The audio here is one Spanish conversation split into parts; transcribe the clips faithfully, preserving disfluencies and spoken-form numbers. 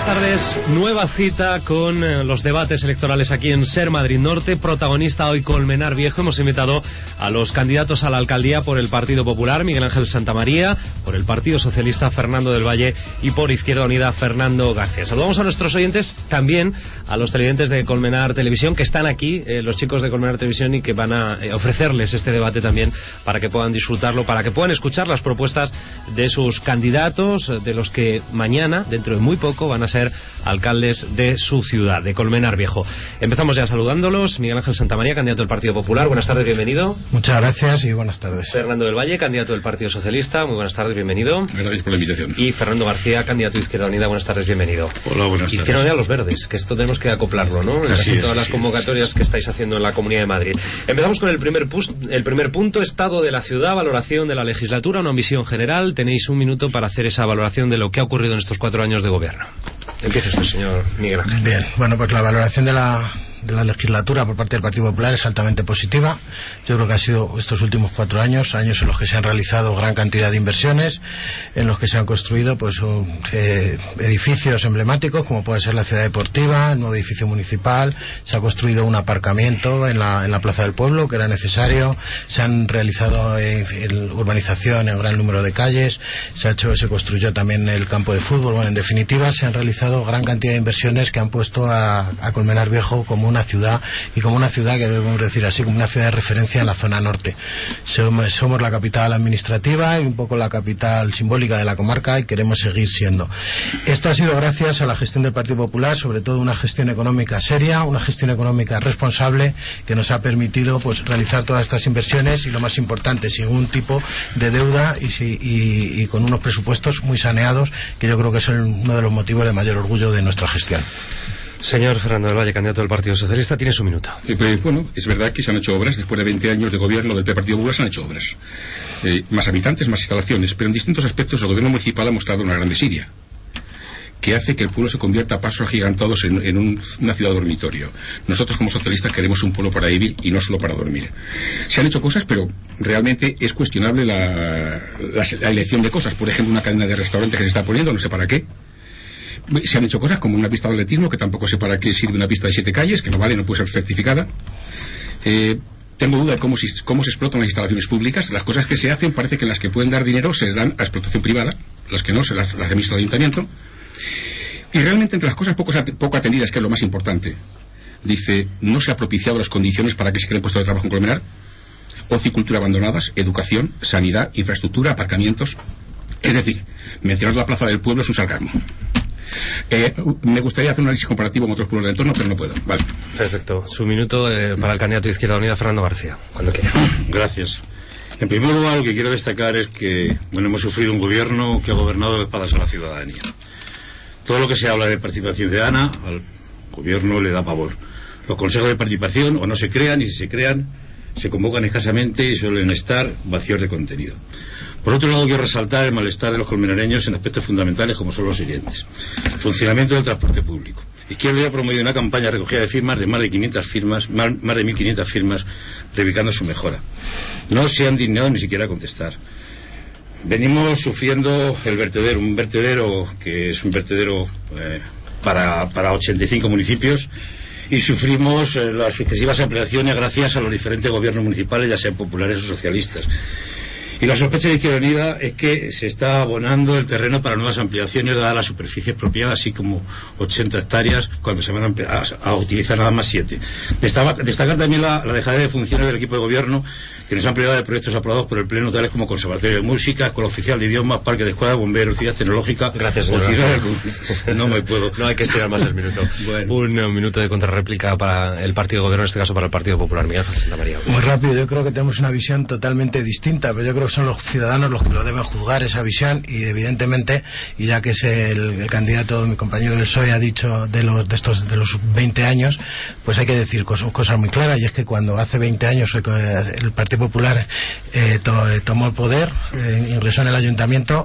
buenas tardes. Nueva cita con eh, los debates electorales aquí en Ser Madrid Norte. Protagonista hoy Colmenar Viejo. Hemos invitado a los candidatos a la alcaldía por el Partido Popular, Miguel Ángel Santamaría, por el Partido Socialista, Fernando del Valle, y por Izquierda Unida, Fernando García. Saludamos a nuestros oyentes, también a los televidentes de Colmenar Televisión, que están aquí, eh, los chicos de Colmenar Televisión, y que van a eh, ofrecerles este debate también para que puedan disfrutarlo, para que puedan escuchar las propuestas de sus candidatos, de los que mañana, dentro de muy poco, van a ser alcaldes de su ciudad, de Colmenar Viejo. Empezamos ya saludándolos. Miguel Ángel Santamaría, candidato del Partido Popular. Buenas tardes, bienvenido. Muchas gracias y buenas tardes. Fernando del Valle, candidato del Partido Socialista. Muy buenas tardes, bienvenido. Gracias por la invitación. Y Fernando García, candidato de Izquierda Unida. Buenas tardes, bienvenido. Hola, buenas tardes. Izquierda Unida, los verdes, que esto tenemos que acoplarlo, ¿no? En así casi es, todas las convocatorias es. que estáis haciendo en la Comunidad de Madrid. Empezamos con el primer, pus, el primer punto, estado de la ciudad, valoración de la legislatura, una visión general. Tenéis un minuto para hacer esa valoración de lo que ha ocurrido en estos cuatro años de gobierno. Empieza usted, señor Miguel Ángel. Bien, bueno, pues la valoración de la, de la legislatura por parte del Partido Popular es altamente positiva. Yo creo que ha sido estos últimos cuatro años, años en los que se han realizado gran cantidad de inversiones, en los que se han construido pues un, eh, edificios emblemáticos, como puede ser la Ciudad Deportiva, el nuevo edificio municipal, se ha construido un aparcamiento en la, en la Plaza del Pueblo, que era necesario, se han realizado eh, el, urbanización en gran número de calles, se ha hecho, se construyó también el campo de fútbol. Bueno, en definitiva, se han realizado gran cantidad de inversiones que han puesto a, a Colmenar Viejo como una ciudad, y como una ciudad que debemos decir así, como una ciudad de referencia en la zona norte. Somos, somos la capital administrativa y un poco la capital simbólica de la comarca, y queremos seguir siendo. Esto ha sido gracias a la gestión del Partido Popular, sobre todo una gestión económica seria, una gestión económica responsable, que nos ha permitido pues realizar todas estas inversiones, y lo más importante, sin ningún tipo de deuda y, si, y, y con unos presupuestos muy saneados, que yo creo que son uno de los motivos de mayor orgullo de nuestra gestión. Señor Fernando del Valle, candidato del Partido Socialista, tiene su minuto. Eh, pues, bueno, es verdad que se han hecho obras, después de veinte años de gobierno del Partido Popular se han hecho obras. Eh, más habitantes, más instalaciones, pero en distintos aspectos el gobierno municipal ha mostrado una gran desidia, que hace que el pueblo se convierta a pasos agigantados en, en un, una ciudad dormitorio. Nosotros como socialistas queremos un pueblo para vivir y no solo para dormir. Se han hecho cosas, pero realmente es cuestionable la, la, la elección de cosas. Por ejemplo, una cadena de restaurantes que se está poniendo, no sé para qué. Se han hecho cosas como una pista de atletismo, que tampoco sé para qué sirve una pista de siete calles, que no vale, no puede ser certificada. Eh, tengo duda de cómo se, cómo se explotan las instalaciones públicas. Las cosas que se hacen parece que en las que pueden dar dinero se dan a explotación privada, las que no se las, las remite al ayuntamiento. Y realmente entre las cosas poco, poco atendidas, que es lo más importante, dice, no se ha propiciado las condiciones para que se creen puestos de trabajo en Colmenar, ocicultura abandonadas, educación, sanidad, infraestructura, aparcamientos. Es decir, mencionar la Plaza del Pueblo es un sarcasmo. Eh, me gustaría hacer un análisis comparativo con otros pueblos del entorno, pero no puedo. Vale. Perfecto. Su minuto eh, para el candidato de Izquierda Unida, Fernando García, cuando quiera. Gracias. En primer lugar, lo que quiero destacar es que bueno, hemos sufrido un gobierno que ha gobernado de espaldas a la ciudadanía. Todo lo que se habla de participación ciudadana al gobierno le da pavor. Los consejos de participación o no se crean, y si se crean se convocan escasamente y suelen estar vacíos de contenido. Por otro lado, quiero resaltar el malestar de los colmenareños en aspectos fundamentales, como son los siguientes: funcionamiento del transporte público. Izquierda Unida ha promovido una campaña de recogida de firmas de más de quinientas firmas, más, más de mil quinientas firmas, reivindicando su mejora. No se han dignado ni siquiera a contestar. Venimos sufriendo el vertedero, un vertedero que es un vertedero eh, para, para ochenta y cinco municipios, y sufrimos eh, las sucesivas ampliaciones gracias a los diferentes gobiernos municipales, ya sean populares o socialistas. Y la sospecha de Izquierda Unida es que se está abonando el terreno para nuevas ampliaciones, dada la superficie expropiada, así como ochenta hectáreas, cuando se van a, a, a utilizar nada más siete. Destacar, destacar también la, la dejadez de funciones del equipo de gobierno, que nos han privado de proyectos aprobados por el Pleno, tales como Conservatorio de Música, Escuela Oficial de Idiomas, Parque de Escuela, Bomberos, Ciudad Tecnológica. Gracias, o señor. Ciudad... No me puedo. No hay que estirar más el minuto. Bueno. Un, un minuto de contrarréplica para el partido de gobierno, en este caso para el Partido Popular. Miguel Ángel Santamaría. Muy rápido, yo creo que tenemos una visión totalmente distinta, pero yo creo que son los ciudadanos los que lo deben juzgar, esa visión, y evidentemente, y ya que es el, el candidato, mi compañero del P S O E ha dicho de los de estos de los veinte años, pues hay que decir cosas, cosas muy claras, y es que cuando hace veinte años el, el Partido Popular eh, to, tomó el poder, eh, ingresó en el ayuntamiento,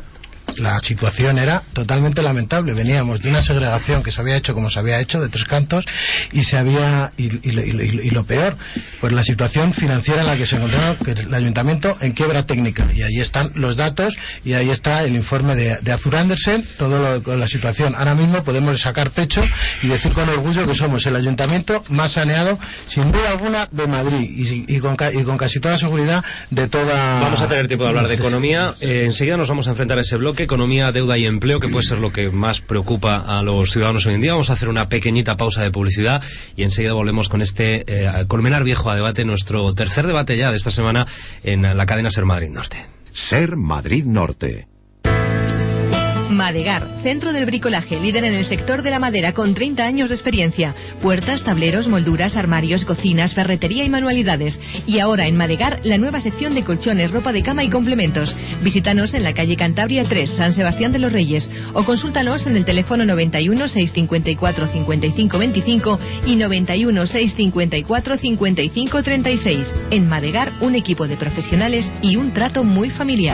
la situación era totalmente lamentable. Veníamos de una segregación que se había hecho como se había hecho, de tres cantos, y se había y, y, y, y lo peor, pues la situación financiera en la que se encontraba, que el ayuntamiento en quiebra técnica, y ahí están los datos y ahí está el informe de, de Azur Andersen, todo lo con la situación. Ahora mismo podemos sacar pecho y decir con orgullo que somos el ayuntamiento más saneado, sin duda alguna, de Madrid, y, y, con, y con casi toda seguridad de toda... Vamos a tener tiempo de hablar de economía. Eh, enseguida nos vamos a enfrentar a ese bloque, economía, deuda y empleo, que puede ser lo que más preocupa a los ciudadanos hoy en día. Vamos a hacer una pequeñita pausa de publicidad y enseguida volvemos con este eh, Colmenar Viejo a debate, nuestro tercer debate ya de esta semana en la cadena Ser Madrid Norte. Ser Madrid Norte. Madegar, centro del bricolaje, líder en el sector de la madera con treinta años de experiencia. Puertas, tableros, molduras, armarios, cocinas, ferretería y manualidades. Y ahora en Madegar, la nueva sección de colchones, ropa de cama y complementos. Visítanos en la calle Cantabria tres, San Sebastián de los Reyes, o consúltanos en el teléfono noventa y uno, seiscientos cincuenta y cuatro, cincuenta y cinco veinticinco y noventa y uno, seiscientos cincuenta y cuatro, cincuenta y cinco treinta y seis. En Madegar, un equipo de profesionales y un trato muy familiar.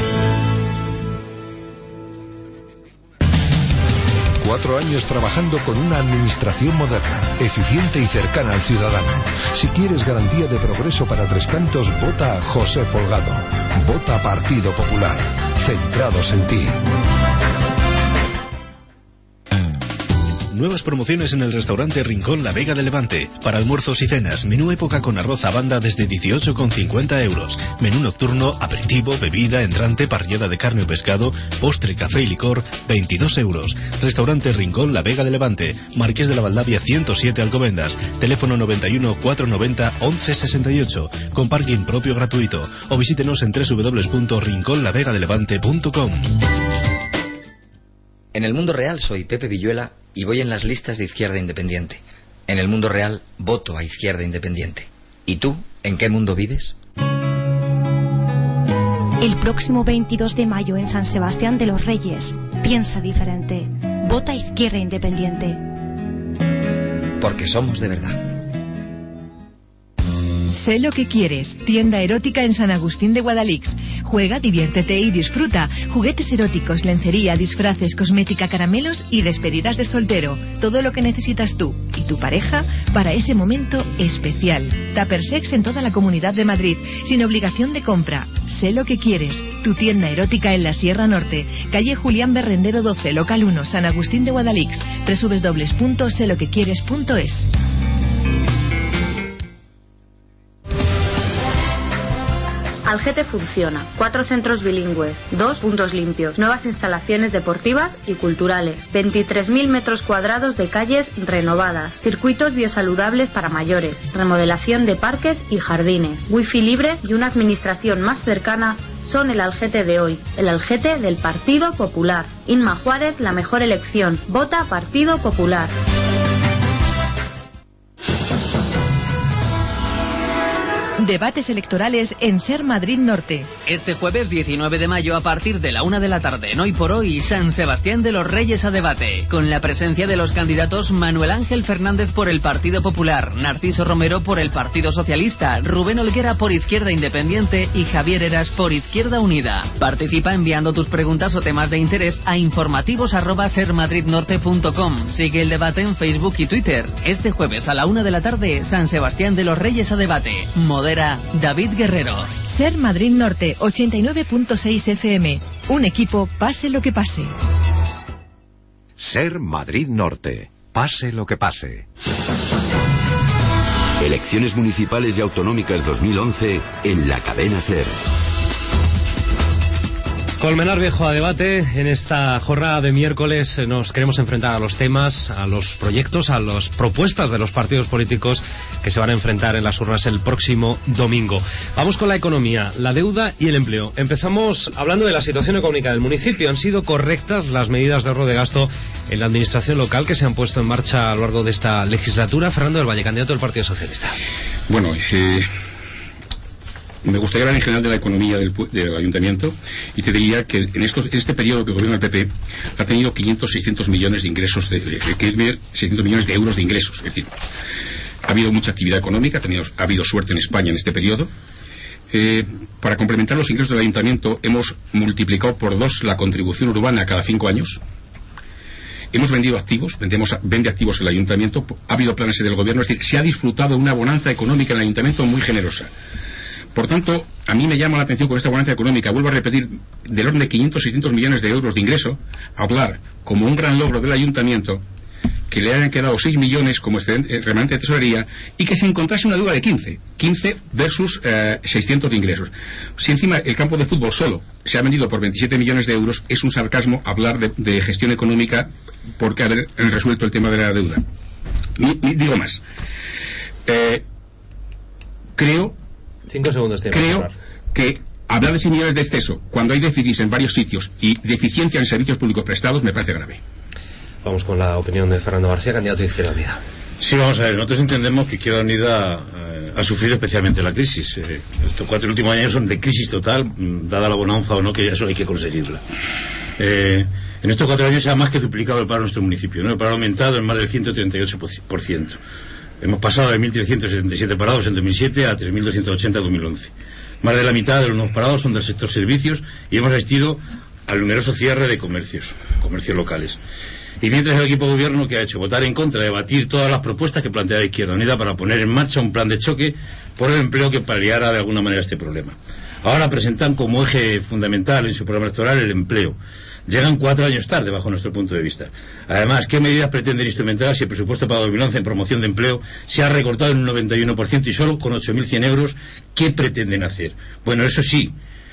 Cuatro años trabajando con una administración moderna, eficiente y cercana al ciudadano. Si quieres garantía de progreso para Tres Cantos, vota a José Folgado. Vota Partido Popular. Centrados en ti. Nuevas promociones en el restaurante Rincón La Vega de Levante. Para almuerzos y cenas, menú época con arroz a banda desde dieciocho con cincuenta euros. Menú nocturno, aperitivo, bebida, entrante, parrillada de carne o pescado, postre, café y licor, veintidós euros. Restaurante Rincón La Vega de Levante. Marqués de la Valdavia ciento siete Alcobendas. Teléfono noventa y uno, cuatrocientos noventa, once sesenta y ocho. Con parking propio gratuito. O visítenos en doble u doble u doble u punto rincón la vega de levante punto com. En el mundo real soy Pepe Villuela y voy en las listas de Izquierda Independiente. En el mundo real voto a Izquierda Independiente. ¿Y tú, en qué mundo vives? El próximo veintidós de mayo en San Sebastián de los Reyes, piensa diferente. Vota a Izquierda Independiente. Porque somos de verdad. Sé lo que quieres. Tienda erótica en San Agustín de Guadalix. Juega, diviértete y disfruta. Juguetes eróticos, lencería, disfraces, cosmética, caramelos y despedidas de soltero. Todo lo que necesitas tú y tu pareja para ese momento especial. Tupper Sex en toda la Comunidad de Madrid, sin obligación de compra. Sé lo que quieres. Tu tienda erótica en la Sierra Norte. Calle Julián Berrendero doce, local uno, San Agustín de Guadalix. doble u doble u doble u punto sé lo que quieres punto es. Algete funciona. Cuatro centros bilingües, dos puntos limpios, nuevas instalaciones deportivas y culturales, veintitrés mil metros cuadrados de calles renovadas, circuitos biosaludables para mayores, remodelación de parques y jardines, wifi libre y una administración más cercana son el Algete de hoy, el Algete del Partido Popular. Inma Juárez, la mejor elección. Vota Partido Popular. Debates electorales en Ser Madrid Norte. Este jueves diecinueve de mayo a partir de la una de la tarde en Hoy por Hoy, San Sebastián de los Reyes a debate, con la presencia de los candidatos Manuel Ángel Fernández por el Partido Popular, Narciso Romero por el Partido Socialista, Rubén Olguera por Izquierda Independiente y Javier Heras por Izquierda Unida. Participa enviando tus preguntas o temas de interés a informativos arroba ser madrid norte punto com. Sigue el debate en Facebook y Twitter. Este jueves a la una de la tarde, San Sebastián de los Reyes a debate. Modera David Guerrero. Ser Madrid Norte, ochenta y nueve punto seis F M. Un equipo, pase lo que pase. Ser Madrid Norte. Pase lo que pase. Elecciones municipales y autonómicas dos mil once en la cadena Ser. Colmenar Viejo a debate. En esta jornada de miércoles nos queremos enfrentar a los temas, a los proyectos, a las propuestas de los partidos políticos que se van a enfrentar en las urnas el próximo domingo. Vamos con la economía, la deuda y el empleo. Empezamos hablando de la situación económica del municipio. ¿Han sido correctas las medidas de ahorro de gasto en la administración local que se han puesto en marcha a lo largo de esta legislatura? Fernando del Valle, candidato del Partido Socialista. Bueno, eh... me gustaría hablar en general de la economía del, del ayuntamiento y te diría que en, estos, en este periodo que gobierna el P P ha tenido quinientos, seiscientos millones de ingresos, de, de, de, seiscientos millones de euros de ingresos. Es decir, ha habido mucha actividad económica, ha, tenido, ha habido suerte en España en este periodo, Eh, para complementar los ingresos del ayuntamiento hemos multiplicado por dos la contribución urbana cada cinco años. Hemos vendido activos, vendemos, vende activos el ayuntamiento, ha habido planes del gobierno, es decir, se ha disfrutado de una bonanza económica en el ayuntamiento muy generosa. Por tanto, a mí me llama la atención con esta bonanza económica, vuelvo a repetir, del orden de quinientos, seiscientos millones de euros de ingreso, hablar como un gran logro del ayuntamiento, que le hayan quedado seis millones como remanente de tesorería y que se encontrase una deuda de quince, quince versus eh, seiscientos de ingresos. Si encima el campo de fútbol solo se ha vendido por veintisiete millones de euros, es un sarcasmo hablar de, de gestión económica porque haber resuelto el tema de la deuda. Ni, ni, digo más. Eh, creo Cinco segundos tiene creo que hablar de seis millones de exceso cuando hay déficits en varios sitios y deficiencia en servicios públicos prestados me parece grave. Vamos con la opinión de Fernando García, candidato de Izquierda Unida. Sí, vamos a ver, nosotros entendemos que Izquierda Unida eh, ha sufrido especialmente la crisis. Eh, estos cuatro últimos años son de crisis total, dada la bonanza o no, que eso hay que conseguirla. Eh, en estos cuatro años se ha más que duplicado el paro en nuestro municipio, ¿no? El paro ha aumentado en más del ciento treinta y ocho por ciento. Hemos pasado de mil trescientos setenta y siete parados en dos mil siete a tres mil doscientos ochenta en dos mil once. Más de la mitad de los nuevos parados son del sector servicios y hemos asistido al numeroso cierre de comercios, comercios locales. Y mientras el equipo de gobierno, que ha hecho votar en contra de debatir todas las propuestas que plantea la Izquierda Unida para poner en marcha un plan de choque por el empleo que paliara de alguna manera este problema. Ahora presentan como eje fundamental en su programa electoral el empleo. Llegan cuatro años tarde, bajo nuestro punto de vista. Además, ¿qué medidas pretenden instrumentar si el presupuesto para dos mil once en promoción de empleo se ha recortado en un noventa y uno por ciento y solo con ocho mil cien euros? ¿Qué pretenden hacer? Bueno, eso sí,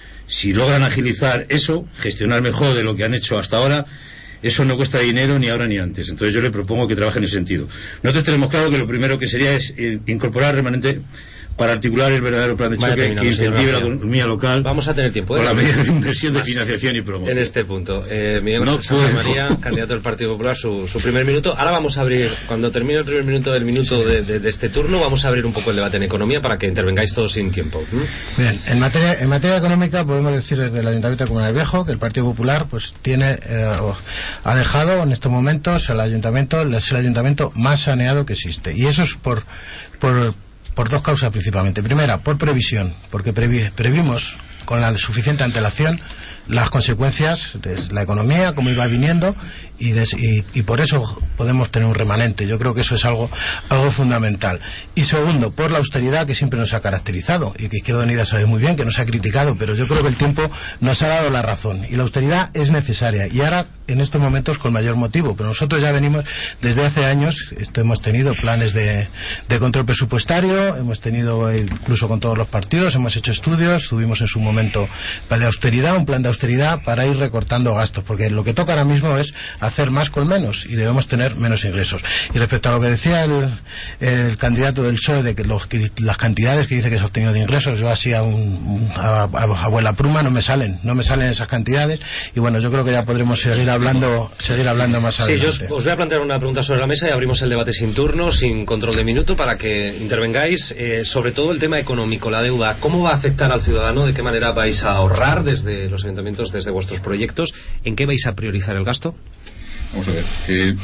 si logran agilizar eso, gestionar mejor de lo que han hecho hasta ahora, eso no cuesta dinero ni ahora ni antes. Entonces yo le propongo que trabaje en ese sentido. Nosotros tenemos claro que lo primero que sería es incorporar remanente para articular el verdadero plan de choque que incentive la economía local. Vamos a tener tiempo, ¿eh? Con la medida de inversión de financiación y promoción. En este punto, eh, Miguel Ángel Santa María, candidato del Partido Popular, su, su primer minuto. Ahora vamos a abrir, cuando termine el primer minuto del minuto de, de, de este turno, vamos a abrir un poco el debate en economía para que intervengáis todos sin tiempo. ¿Mm? Bien, en materia, en materia económica podemos decir desde el Ayuntamiento de Comunal Viejo que el Partido Popular pues tiene eh, ha dejado en estos momentos el Ayuntamiento es el Ayuntamiento más saneado que existe, y eso es por por por dos causas principalmente. Primera, por previsión, porque previ, previmos con la suficiente antelación las consecuencias de la economía, como iba viniendo, y, de, y, y por eso podemos tener un remanente. Yo creo que eso es algo algo fundamental. Y segundo, por la austeridad que siempre nos ha caracterizado, y que Izquierda Unida sabe muy bien que nos ha criticado, pero yo creo que el tiempo nos ha dado la razón, y la austeridad es necesaria, y ahora en estos momentos con mayor motivo, pero nosotros ya venimos desde hace años, esto, hemos tenido planes de, de control presupuestario, hemos tenido incluso con todos los partidos, hemos hecho estudios, tuvimos en su momento plan de austeridad, un plan de austeridad para ir recortando gastos, porque lo que toca ahora mismo es hacer más con menos y debemos tener menos ingresos. Y respecto a lo que decía el, el candidato del P S O E de que, los, que las cantidades que dice que se ha obtenido de ingresos, yo así a, un, a, a, a vuela pluma no me salen, no me salen esas cantidades, y bueno, yo creo que ya podremos seguir hablando seguir hablando más adelante. Sí, yo os, os voy a plantear una pregunta sobre la mesa y abrimos el debate sin turno, sin control de minuto, para que intervengáis eh, sobre todo el tema económico, la deuda. ¿Cómo va a afectar al ciudadano? ¿De qué manera vais a ahorrar desde los ayuntamientos, desde vuestros proyectos? ¿En qué vais a priorizar el gasto? Vamos a ver. Eh,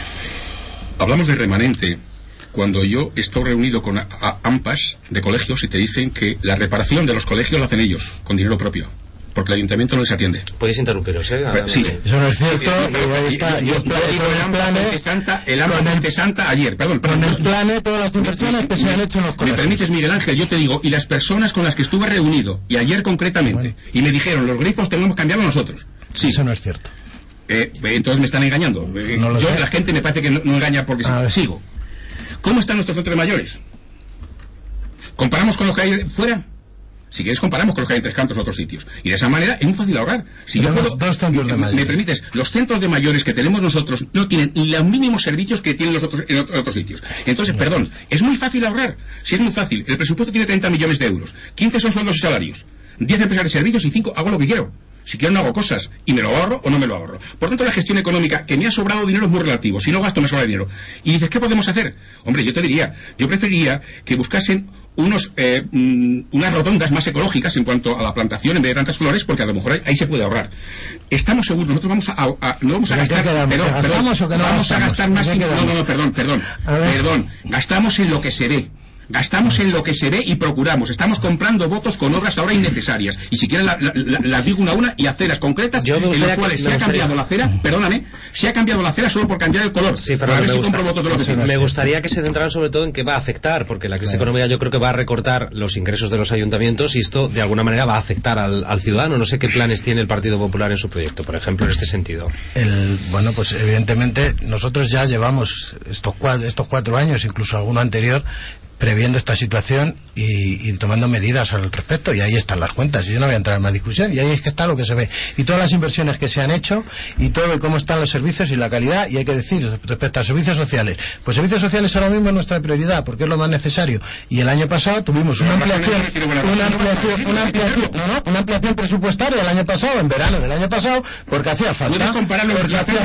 hablamos de remanente cuando yo estoy reunido con AMPAs de colegios y te dicen que la reparación de los colegios la hacen ellos, con dinero propio, porque el ayuntamiento no les atiende. Podéis interrumpiros, ¿eh? Pero, sí. Eso no es cierto. El AMPA Monte Santa ayer, perdón. Con el plan de todas las inversiones que se han hecho en los colegios. ¿Me permites, Miguel Ángel? Yo te digo, y las personas con las que estuve reunido, y ayer concretamente, bueno, y me dijeron, los grifos tenemos que cambiarlos nosotros. Sí. Eso no es cierto. Eh, entonces me están engañando. Eh, no yo, sé. la gente me parece que no, no engaña porque sí. Sigo. ¿Cómo están nuestros centros de mayores? ¿Comparamos con los que hay fuera? Si quieres comparamos con los que hay en Tres Cantos o otros sitios. Y de esa manera es muy fácil ahorrar. Si yo puedo, dos centros de mayores. Me permites, los centros de mayores que tenemos nosotros no tienen ni los mínimos servicios que tienen los otros en otros sitios. Entonces, no, perdón, es muy fácil ahorrar. Si es muy fácil. El presupuesto tiene treinta millones de euros. quince son sueldos y salarios. diez empresas de servicios y cinco hago lo que quiero. Si quiero no hago cosas, y me lo ahorro o no me lo ahorro. Por tanto, la gestión económica, que me ha sobrado dinero es muy relativo. Si no gasto, me sobra dinero. Y dices, ¿qué podemos hacer? Hombre, yo te diría, yo preferiría que buscasen unos eh, mm, unas rotondas más ecológicas en cuanto a la plantación en vez de tantas flores, porque a lo mejor ahí, ahí se puede ahorrar. Estamos seguros, nosotros vamos a, a, a no vamos a gastar, perdón, perdón, perdón, no vamos a gastar más, no, no, no, perdón, perdón, perdón, gastamos en lo que se ve. Gastamos en lo que se ve y procuramos. Estamos comprando votos con obras ahora innecesarias. Y si quieren la, la, la, las digo una a una y aceras concretas en las cuales se ha cambiado la acera, perdóname, se ha cambiado la acera solo por cambiar el color. Sí, pero a ver me, si gusta, compro votos de los vecinos. Me gustaría que se centraran sobre todo en qué va a afectar, porque la crisis claro. económica yo creo que va a recortar los ingresos de los ayuntamientos y esto de alguna manera va a afectar al, al ciudadano. No sé qué planes tiene el Partido Popular en su proyecto, por ejemplo, en este sentido. El, bueno, pues evidentemente nosotros ya llevamos estos cuatro, estos cuatro años, incluso alguno anterior, previendo esta situación y, y tomando medidas al respecto, y ahí están las cuentas, y yo no voy a entrar en más discusión, y ahí es que está lo que se ve, y todas las inversiones que se han hecho, y todo y cómo están los servicios y la calidad, y hay que decir, respecto a servicios sociales, pues servicios sociales ahora mismo es nuestra prioridad, porque es lo más necesario, y el año pasado tuvimos una ampliación, una ampliación, una ampliación, no, no, una ampliación presupuestaria el año pasado, en verano del año pasado, porque hacía falta. ¿Puedes comparar los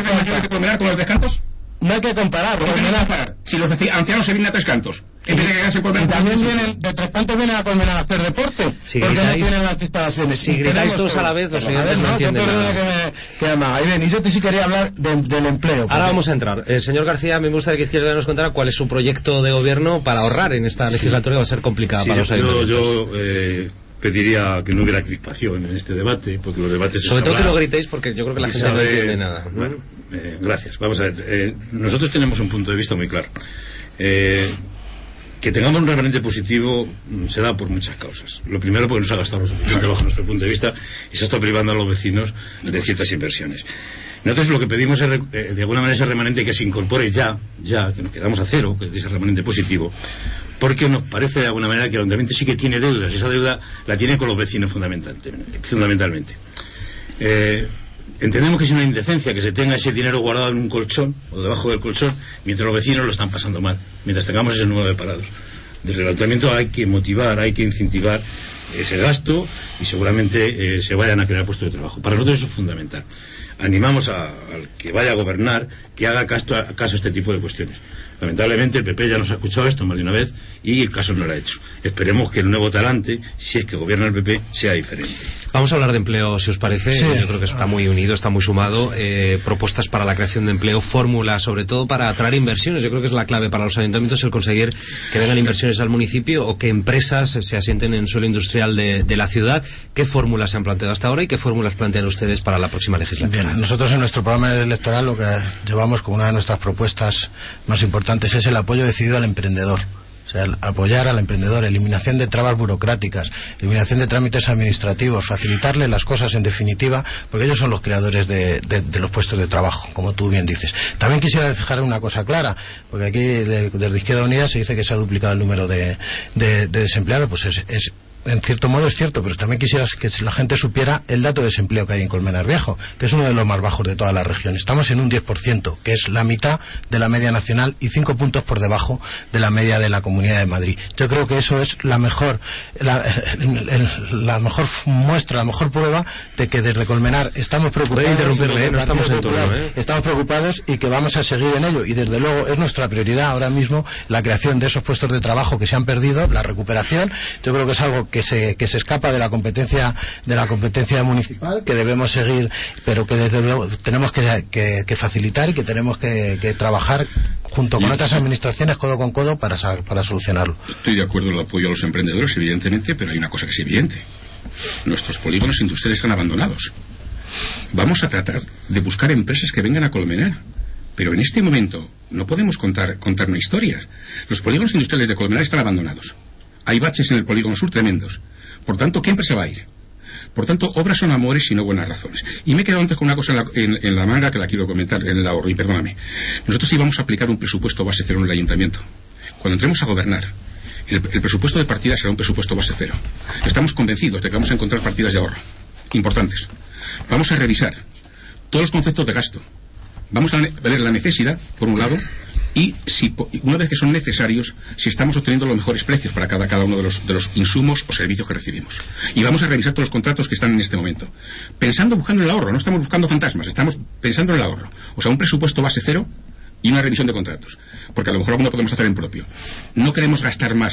de con los descantos? No hay que comparar. ¿Por qué no comparar? Si los ancianos se vienen a Tres Cantos, en vez de quedarse por y también vienen, de Tres Cantos vienen a Colmenar a hacer deporte. Si porque gritáis, no tienen las instalaciones. Si gritáis todos a la vez, los oyentes no, no entienden nada. Que me, que me, ahí ven, y yo te sí quería hablar de, del empleo. Ahora porque... vamos a entrar. Eh, señor García, me gustaría que Izquierda nos contara cuál es su proyecto de gobierno para ahorrar en esta legislatura, que va a ser complicada sí, para los ayuntamientos. Yo, yo eh, pediría que no hubiera crispación en este debate, porque los debates... Sobre todo que no gritéis, porque yo creo que la gente sabe, no entiende nada. Bueno, eh, gracias. Vamos a ver. Eh, nosotros tenemos un punto de vista muy claro. Eh, que tengamos un remanente positivo se da por muchas causas. Lo primero, porque nos ha gastado lo suficiente bajo nuestro punto de vista y se está privando a los vecinos de ciertas inversiones. Nosotros lo que pedimos es, eh, de alguna manera, ese remanente que se incorpore ya, ya, que nos quedamos a cero, que es ese remanente positivo, porque nos parece de alguna manera que el ayuntamiento sí que tiene deudas, y esa deuda la tiene con los vecinos fundamentalmente. fundamentalmente. Eh, entendemos que es una indecencia que se tenga ese dinero guardado en un colchón, o debajo del colchón, mientras los vecinos lo están pasando mal, mientras tengamos ese número de parados. Desde el ayuntamiento hay que motivar, hay que incentivar ese gasto y seguramente eh, se vayan a crear puestos de trabajo. Para nosotros eso es fundamental. Animamos a, al que vaya a gobernar que haga caso a, caso a este tipo de cuestiones. Lamentablemente el P P ya nos ha escuchado esto más de una vez y el caso no lo ha hecho. Esperemos que el nuevo talante, si es que gobierna el P P, sea diferente. Vamos a hablar de empleo, si os parece. Sí. Yo creo que está muy unido, está muy sumado. Eh, propuestas para la creación de empleo, fórmulas sobre todo para atraer inversiones. Yo creo que es la clave para los ayuntamientos el conseguir que vengan inversiones al municipio o que empresas se asienten en suelo industrial de, de la ciudad. ¿Qué fórmulas se han planteado hasta ahora y qué fórmulas plantean ustedes para la próxima legislatura? Bien, nosotros en nuestro programa electoral lo que llevamos como una de nuestras propuestas más importantes es el apoyo decidido al emprendedor. O sea, el apoyar al emprendedor, eliminación de trabas burocráticas, eliminación de trámites administrativos, facilitarle las cosas en definitiva, porque ellos son los creadores de, de, de los puestos de trabajo, como tú bien dices. También quisiera dejar una cosa clara, porque aquí de, desde Izquierda Unida se dice que se ha duplicado el número de, de, de desempleados, pues es, es en cierto modo es cierto, pero también quisiera que la gente supiera el dato de desempleo que hay en Colmenar Viejo, que es uno de los más bajos de toda la región. Estamos en un diez por ciento, que es la mitad de la media nacional y cinco puntos por debajo de la media de la Comunidad de Madrid. Yo creo que eso es la mejor la, el, el, la mejor muestra, la mejor prueba de que desde Colmenar estamos preocupados. Voy a interrumpirle, ¿eh? No estamos en turno, ¿eh? Estamos preocupados y que vamos a seguir en ello. Y desde luego es nuestra prioridad ahora mismo la creación de esos puestos de trabajo que se han perdido, la recuperación. Yo creo que es algo que se, que se escapa de la competencia de la competencia municipal, que debemos seguir, pero que desde luego tenemos que, que, que facilitar y que tenemos que, que trabajar junto con otras administraciones codo con codo para, para solucionarlo. Estoy de acuerdo en el apoyo a los emprendedores, evidentemente, pero hay una cosa que es evidente: nuestros polígonos industriales están abandonados. Vamos a tratar de buscar empresas que vengan a Colmenar, pero en este momento no podemos contar, contar una historia. Los polígonos industriales de Colmenar están abandonados. Hay baches en el polígono sur tremendos. Por tanto, ¿qué empresa va a ir? Por tanto, obras son amores y no buenas razones. Y me he quedado antes con una cosa en la, en, en la manga que la quiero comentar, en el ahorro, y perdóname. Nosotros íbamos a aplicar un presupuesto base cero en el ayuntamiento. Cuando entremos a gobernar, el, el presupuesto de partida será un presupuesto base cero. Estamos convencidos de que vamos a encontrar partidas de ahorro importantes. Vamos a revisar todos los conceptos de gasto. Vamos a ver la necesidad, por un lado, y si, una vez que son necesarios, si estamos obteniendo los mejores precios para cada, cada uno de los, de los insumos o servicios que recibimos. Y vamos a revisar todos los contratos que están en este momento. Pensando, buscando el ahorro, no estamos buscando fantasmas, estamos pensando en el ahorro. O sea, un presupuesto base cero y una revisión de contratos. Porque a lo mejor alguno podemos hacer en propio. No queremos gastar más que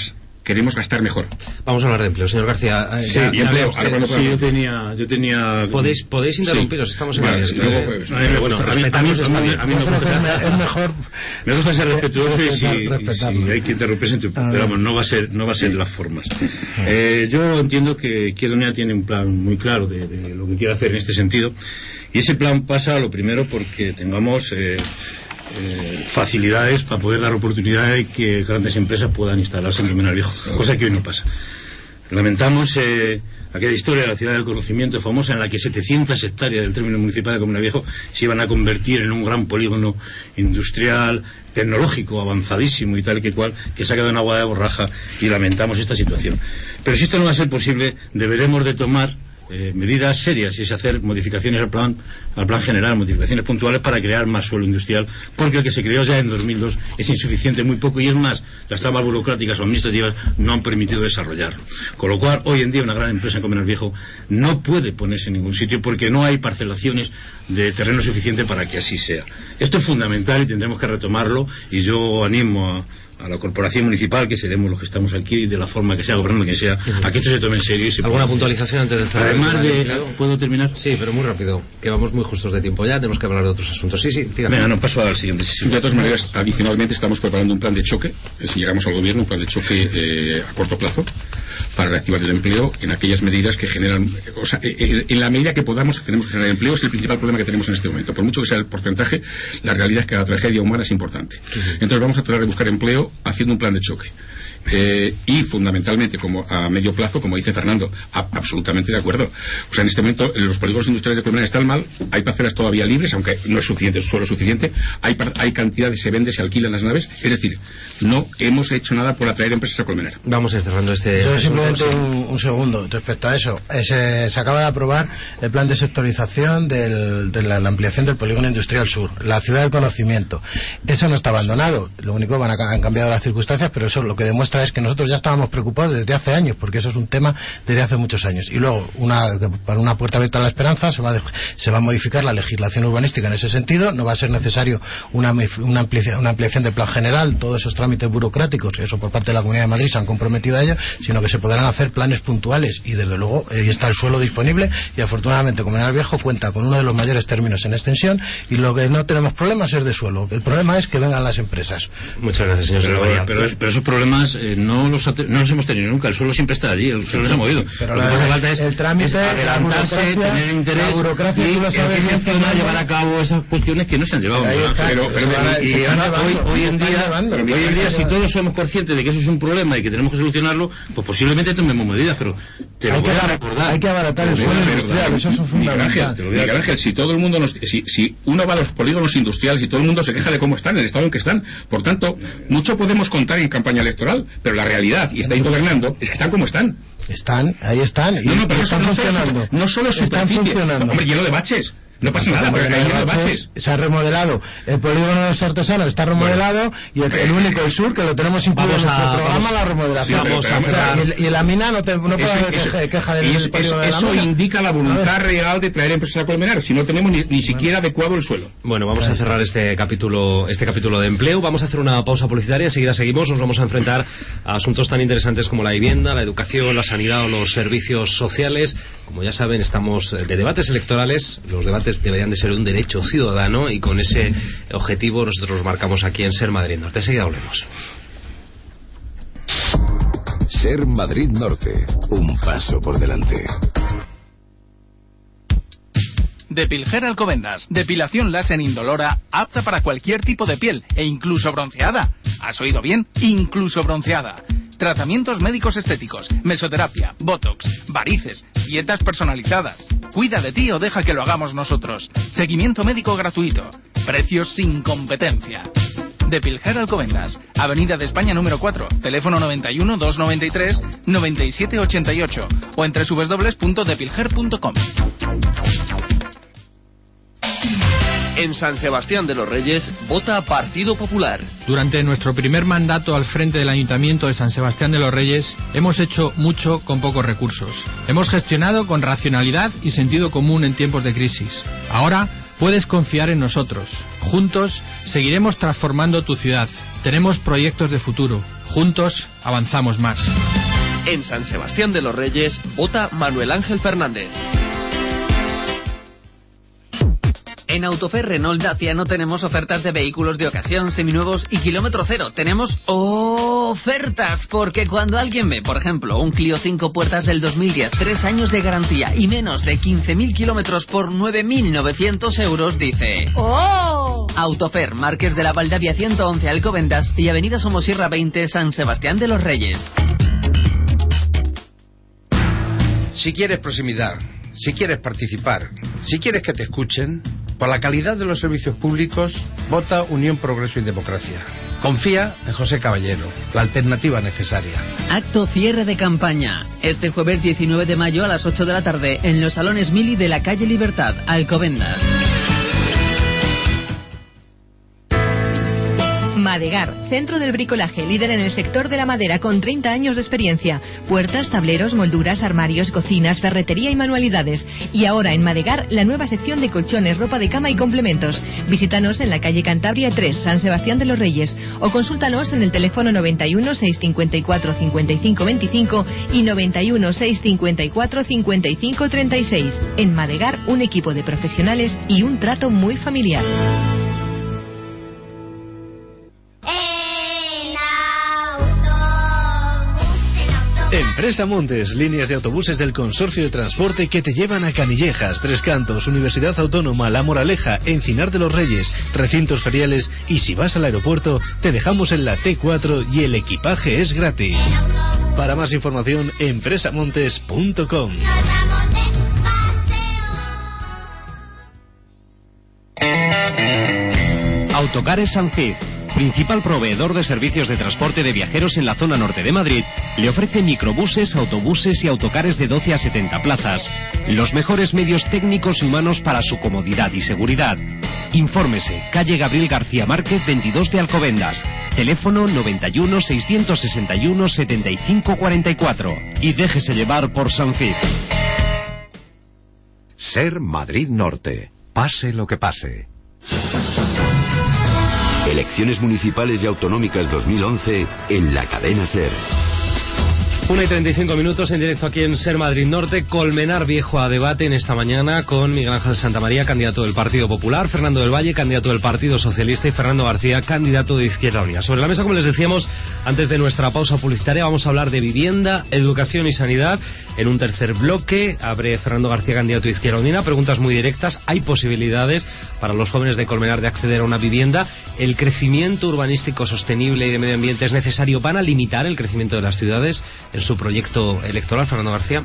queremos gastar mejor. Vamos a hablar de empleo, señor García. Eh, sí, ya, y ya empleo. usted, Ahora, sí, yo tenía, yo tenía. Podéis, podéis interrumpiros, sí. Estamos en bueno, abierto. luego, eh. pues, a mí me gusta, bueno, respetamos esta bien. A mí me gusta, es mejor. Me gusta ser respetuoso y si, y si hay que interrumpirse, pero vamos, no va a ser, no va a ser las formas. Eh, yo entiendo que Izquierda Unida tiene un plan muy claro de, de lo que quiere hacer en este sentido, y ese plan pasa, lo primero, porque tengamos eh, eh, facilidades para poder dar oportunidad y que grandes empresas puedan instalarse en Colmenar Viejo, cosa que hoy no pasa. Lamentamos eh, aquella historia de la ciudad del conocimiento famosa en la que setecientas hectáreas del término municipal de Colmenar Viejo se iban a convertir en un gran polígono industrial, tecnológico, avanzadísimo y tal que cual, que se ha quedado en agua de borraja, y lamentamos esta situación. Pero si esto no va a ser posible, deberemos de tomar Eh, medidas serias, y es hacer modificaciones al plan al plan general, modificaciones puntuales para crear más suelo industrial, porque el que se creó ya en dos mil dos es insuficiente, muy poco, y es más, las trabas burocráticas o administrativas no han permitido desarrollarlo, con lo cual hoy en día una gran empresa en Colmenar Viejo no puede ponerse en ningún sitio porque no hay parcelaciones de terreno suficiente para que así sea. Esto es fundamental y tendremos que retomarlo, y yo animo a a la corporación municipal, que seremos los que estamos aquí, de la forma que sea, gobernando que sea, a que esto se tome en serio. Y se ¿Alguna puntualización antes de cerrar? Además de... ¿Puedo terminar? Sí, pero muy rápido, que vamos muy justos de tiempo ya, tenemos que hablar de otros asuntos. Sí, sí, dígame. Venga, no, paso al siguiente. Sí, sí. De todas maneras, adicionalmente estamos preparando un plan de choque, si llegamos al gobierno, un plan de choque eh, a corto plazo, para reactivar el empleo en aquellas medidas que generan, o sea, en, en la medida que podamos tenemos que generar empleo. Es el principal problema que tenemos en este momento. Por mucho que sea el porcentaje, la realidad es que la tragedia humana es importante. Uh-huh. Entonces vamos a tratar de buscar empleo haciendo un plan de choque. Eh, y fundamentalmente como a medio plazo, como dice Fernando, a, absolutamente de acuerdo. O sea, en este momento los polígonos industriales de Colmenar están mal, hay parcelas todavía libres, aunque no es suficiente, suelo suficiente, hay, hay cantidad de se vende, se alquilan las naves, es decir, no hemos hecho nada por atraer empresas a Colmenar. Vamos a ir cerrando este... Yo este simplemente asunto, un, un segundo respecto a eso. Se, se acaba de aprobar el plan de sectorización del, de la, la ampliación del polígono industrial sur, la ciudad del conocimiento. Eso no está abandonado, lo único van a, han cambiado las circunstancias, pero eso lo que demuestra es que nosotros ya estábamos preocupados desde hace años, porque eso es un tema desde hace muchos años. Y luego, una, para una puerta abierta a la esperanza, se va, de, se va a modificar la legislación urbanística en ese sentido. No va a ser necesario una, una, ampliación, una ampliación de plan general, todos esos trámites burocráticos, eso por parte de la Comunidad de Madrid se han comprometido a ello, sino que se podrán hacer planes puntuales, y desde luego eh, está el suelo disponible, y afortunadamente Colmenar Viejo cuenta con uno de los mayores términos en extensión, y lo que no tenemos problemas es de suelo. El problema es que vengan las empresas. Muchas gracias, señor Pero, Santamaría. pero, pero, pero esos problemas eh, no los no los hemos tenido nunca, el suelo siempre está allí, el suelo no se ha movido. Pero lo que hace falta es el trámite, adelantarse, tener interés, la burocracia, y, tú lo sabes, y gestionar, llevar a cabo esas cuestiones que no se han llevado. Está, pero, pero, pero, y, y ahora, hoy, hoy en día, llevando, hoy en día si todos somos conscientes de que eso es un problema y que tenemos que solucionarlo, pues posiblemente tomemos medidas, pero te lo hay voy que a recordar. Hay que abaratar el suelo industrial, eso es fundamental. Miguel Ángel, si todo el mundo nos, si, si uno va a los polígonos industriales y todo el mundo se queja de cómo están, en el estado en que están, por tanto, mucho podemos contar en campaña electoral, pero la realidad, y estáis gobernando, es que están como están. Están, ahí están. Y no, no, pero están no funcionando. Solo, no solo están funcionando. Hombre, lleno de baches. No pasa nada, pero hay lleno de baches. Se ha remodelado. El polígono de los artesanos está remodelado, bueno, y el, el único, el sur, que lo tenemos incluido en nuestro programa, vamos, la remodelación. Sí, pero, pero, pero, pero, y, y la mina no, te, no puede haber queja, queja del eso, polígono de la eso mina. indica la voluntad real de traer empresas a Colmenar, si no tenemos ni, ni siquiera bueno. adecuado el suelo. Bueno, vamos a cerrar este capítulo este capítulo de empleo. Vamos a hacer una pausa publicitaria, enseguida seguimos. Nos vamos a enfrentar a asuntos tan interesantes como la vivienda, la educación, la sanidad o los servicios sociales. Como ya saben, estamos de debates electorales. Los debates deberían de ser un derecho ciudadano, y con ese objetivo nosotros los marcamos aquí en Ser Madrid Norte. Enseguida volvemos. Ser Madrid Norte, un paso por delante. Depilgel Alcobendas, depilación láser indolora, apta para cualquier tipo de piel e incluso bronceada. ¿Has oído bien? Incluso bronceada. Tratamientos médicos estéticos, mesoterapia, botox, varices, dietas personalizadas. Cuida de ti o deja que lo hagamos nosotros. Seguimiento médico gratuito. Precios sin competencia. Depilgel Alcobendas, Avenida de España número cuatro, teléfono noventa y uno, doscientos noventa y tres, noventa y siete ochenta y ocho o en doble u doble u doble u punto depilger punto com. En San Sebastián de los Reyes, vota Partido Popular. Durante nuestro primer mandato al frente del Ayuntamiento de San Sebastián de los Reyes, hemos hecho mucho con pocos recursos. Hemos gestionado con racionalidad y sentido común en tiempos de crisis. Ahora puedes confiar en nosotros. Juntos seguiremos transformando tu ciudad, Tenemos proyectos de futuro. Juntos avanzamos más. En San Sebastián de los Reyes, vota Manuel Ángel Fernández. En Autofer Renault Dacia no tenemos ofertas de vehículos de ocasión, seminuevos y kilómetro cero. Tenemos ofertas, porque cuando alguien ve, por ejemplo, un Clio cinco puertas del dos mil diez, tres años de garantía y menos de quince mil kilómetros por nueve mil novecientos euros, dice ¡oh! Autofer, Marqués de la Valdavia ciento once Alcobendas y Avenida Somosierra veinte, San Sebastián de los Reyes. Si quieres proximidad, si quieres participar, si quieres que te escuchen, por la calidad de los servicios públicos, vota Unión, Progreso y Democracia. Confía en José Caballero, la alternativa necesaria. Acto cierre de campaña. Este jueves diecinueve de mayo a las ocho de la tarde en los salones Mili de la calle Libertad, Alcobendas. Madegar, centro del bricolaje, líder en el sector de la madera con treinta años de experiencia. Puertas, tableros, molduras, armarios, cocinas, ferretería y manualidades. Y ahora en Madegar, la nueva sección de colchones, ropa de cama y complementos. Visítanos en la calle Cantabria tres, San Sebastián de los Reyes. O consúltanos en el teléfono noventa y uno, seiscientos cincuenta y cuatro, cincuenta y cinco veinticinco y noventa y uno, seiscientos cincuenta y cuatro, cincuenta y cinco treinta y seis. En Madegar, un equipo de profesionales y un trato muy familiar. Empresa Montes, líneas de autobuses del Consorcio de Transporte que te llevan a Canillejas, Tres Cantos, Universidad Autónoma, La Moraleja, Encinar de los Reyes, recintos feriales y si vas al aeropuerto te dejamos en la T cuatro y el equipaje es gratis. Para más información, empresamontes punto com. Autocares Sanfiz, principal proveedor de servicios de transporte de viajeros en la zona norte de Madrid, le ofrece microbuses, autobuses y autocares de doce a setenta plazas. Los mejores medios técnicos y humanos para su comodidad y seguridad. Infórmese, calle Gabriel García Márquez, veintidós de Alcobendas. Teléfono noventa y uno, seiscientos sesenta y uno, setenta y cinco cuarenta y cuatro. Y déjese llevar por Sanfiz. Ser Madrid Norte. Pase lo que pase. Elecciones municipales y autonómicas dos mil once en la cadena SER. una y treinta y cinco minutos en directo aquí en Ser Madrid Norte. Colmenar Viejo a debate en esta mañana con Miguel Ángel Santamaría, candidato del Partido Popular, Fernando del Valle, candidato del Partido Socialista, y Fernando García, candidato de Izquierda Unida. Sobre la mesa, como les decíamos antes de nuestra pausa publicitaria, vamos a hablar de vivienda, educación y sanidad. En un tercer bloque abre Fernando García, candidato de Izquierda Unida. Preguntas muy directas. ¿Hay posibilidades para los jóvenes de Colmenar de acceder a una vivienda? ¿El crecimiento urbanístico sostenible y de medio ambiente es necesario para limitar el crecimiento de las ciudades? En su proyecto electoral, Fernando García.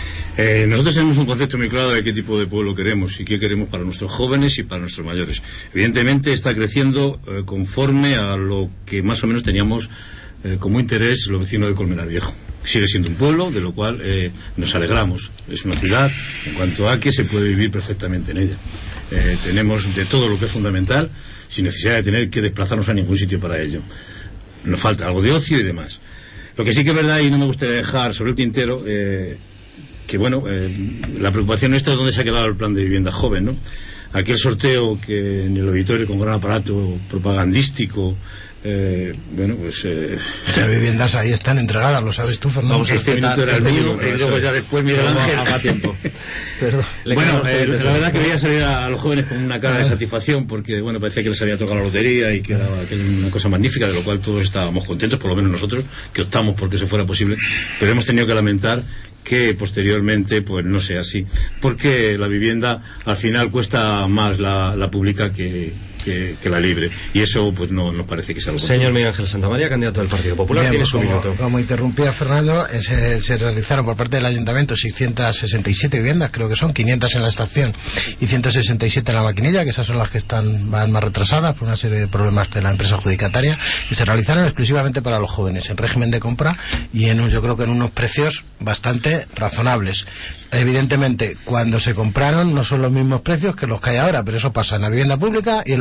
Eh, nosotros tenemos un concepto muy claro de qué tipo de pueblo queremos y qué queremos para nuestros jóvenes y para nuestros mayores. Evidentemente está creciendo eh, conforme a lo que más o menos teníamos eh, como interés los vecinos de Colmenar Viejo. Sigue siendo un pueblo, de lo cual eh, nos alegramos. Es una ciudad en cuanto a que se puede vivir perfectamente en ella. Eh, tenemos de todo lo que es fundamental, sin necesidad de tener que desplazarnos a ningún sitio para ello. Nos falta algo de ocio y demás. Lo que sí que es verdad, y no me gustaría dejar sobre el tintero, eh, que bueno, eh, la preocupación nuestra es dónde se ha quedado el plan de vivienda joven, ¿no? Aquel sorteo que en el auditorio con gran aparato propagandístico, eh, bueno, pues... Eh, las viviendas ahí están entregadas, lo sabes tú, Fernando. Vamos, este minuto era el mío, y luego ya después Miguel Ángel... Haga tiempo. Perdón. Bueno, eh, la verdad que veía salir a, a los jóvenes con una cara de satisfacción, porque bueno, parecía que les había tocado la lotería y que era, que era una cosa magnífica, de lo cual todos estábamos contentos, por lo menos nosotros, que optamos porque eso fuera posible, pero hemos tenido que lamentar que posteriormente pues no sea así, porque la vivienda al final cuesta más la, la pública que, que, que la libre, y eso pues no nos parece que sea algo. Señor Miguel Ángel Santamaría, candidato del Partido Popular. Bien, tiene pues su como, minuto. Como interrumpía Fernando, eh, se, se realizaron por parte del Ayuntamiento seiscientas sesenta y siete viviendas, creo que son quinientas en la estación y ciento sesenta y siete en la Maquinilla, que esas son las que están van más retrasadas por una serie de problemas de la empresa adjudicataria, y se realizaron exclusivamente para los jóvenes, en régimen de compra y en un, yo creo que en unos precios bastante razonables. Evidentemente, cuando se compraron no son los mismos precios que los que hay ahora, pero eso pasa en la vivienda pública y en la